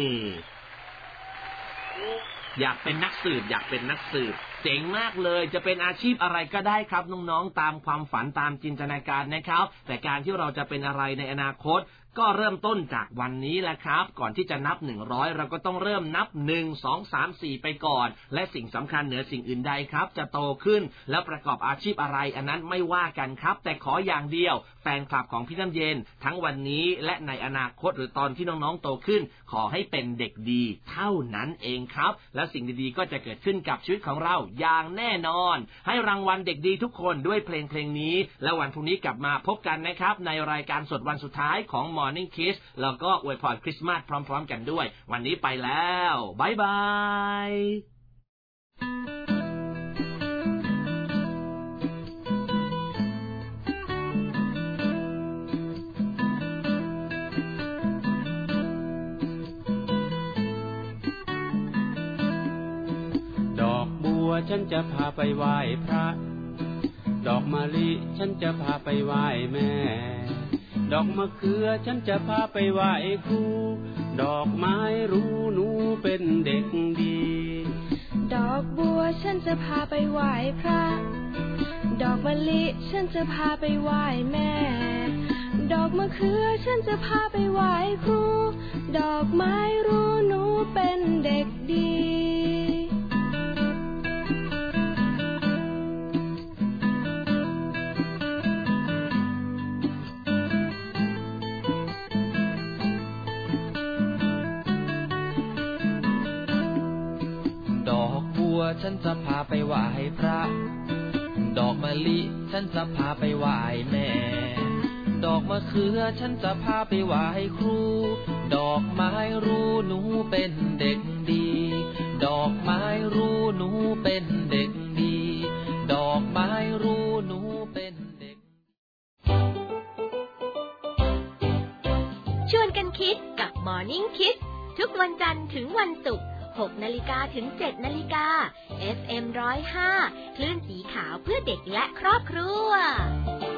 อยากเป็นนักสืบเจ๋งมากเลยจะเป็นอาชีพอะไรก็ได้ครับน้องๆตามความฝันตามจินตนาการนะครับแต่การที่เราจะเป็นอะไรในอนาคตก็เริ่มต้นจากวันนี้แหละครับก่อนที่จะนับ100เราก็ต้องเริ่มนับ1 2 3 4ไปก่อนและสิ่งสำคัญเหนือสิ่งอื่นใดครับจะโตขึ้นแล้วประกอบอาชีพอะไรอันนั้นไม่ว่ากันครับแต่ขออย่างเดียวแฟนคลับของพี่น้ำเย็นทั้งวันนี้และในอนาคตหรือตอนที่น้องๆโตขึ้นขอให้เป็นเด็กดีเท่านั้นเองครับและสิ่งดีๆก็จะเกิดขึ้นกับชีวิตของเราอย่างแน่นอนให้รางวัลเด็กดีทุกคนด้วยเพลงนี้และวันพรุ่งนี้กลับมาพบกันนะครับในรายการสดวันสุดท้ายของMorning Kiss แล้วก็อวยพรคริสต์มาสพร้อมๆกันด้วยวันนี้ไปแล้วบ๊ายบายดอกบัวฉันจะพาไปไหว้พระดอกมะลิฉันจะพาไปไหว้แม่ดอกมะเขือฉันจะพาไปไหว้ครูดอกไม้รู้หนูเป็นเด็กดีดอกบัวฉันจะพาไปไหว้พระดอกมะลิฉันจะพาไปไหว้แม่ดอกมะเขือฉันจะพาไปไหว้ครูดอกไม้รู้หนูเป็นเด็กดีฉันจะพาไปไหว้พระดอกมะลิฉันจะพาไปไหว้แม่ดอกมะเขือฉันจะพาไปไหว้ครูดอกไม้รู้หนูเป็นเด็กดีดอกไม้รู้หนูเป็นเด็กดีดอกไม้รู้หนูเป็นเด็กชวนกันคิดกับ Morning Kiss ทุกวันจันทร์ถึงวันศุกร์ 6 นาฬิกาถึง 7 นาฬิกา FM 105 คลื่นสีขาวเพื่อเด็กและครอบครัว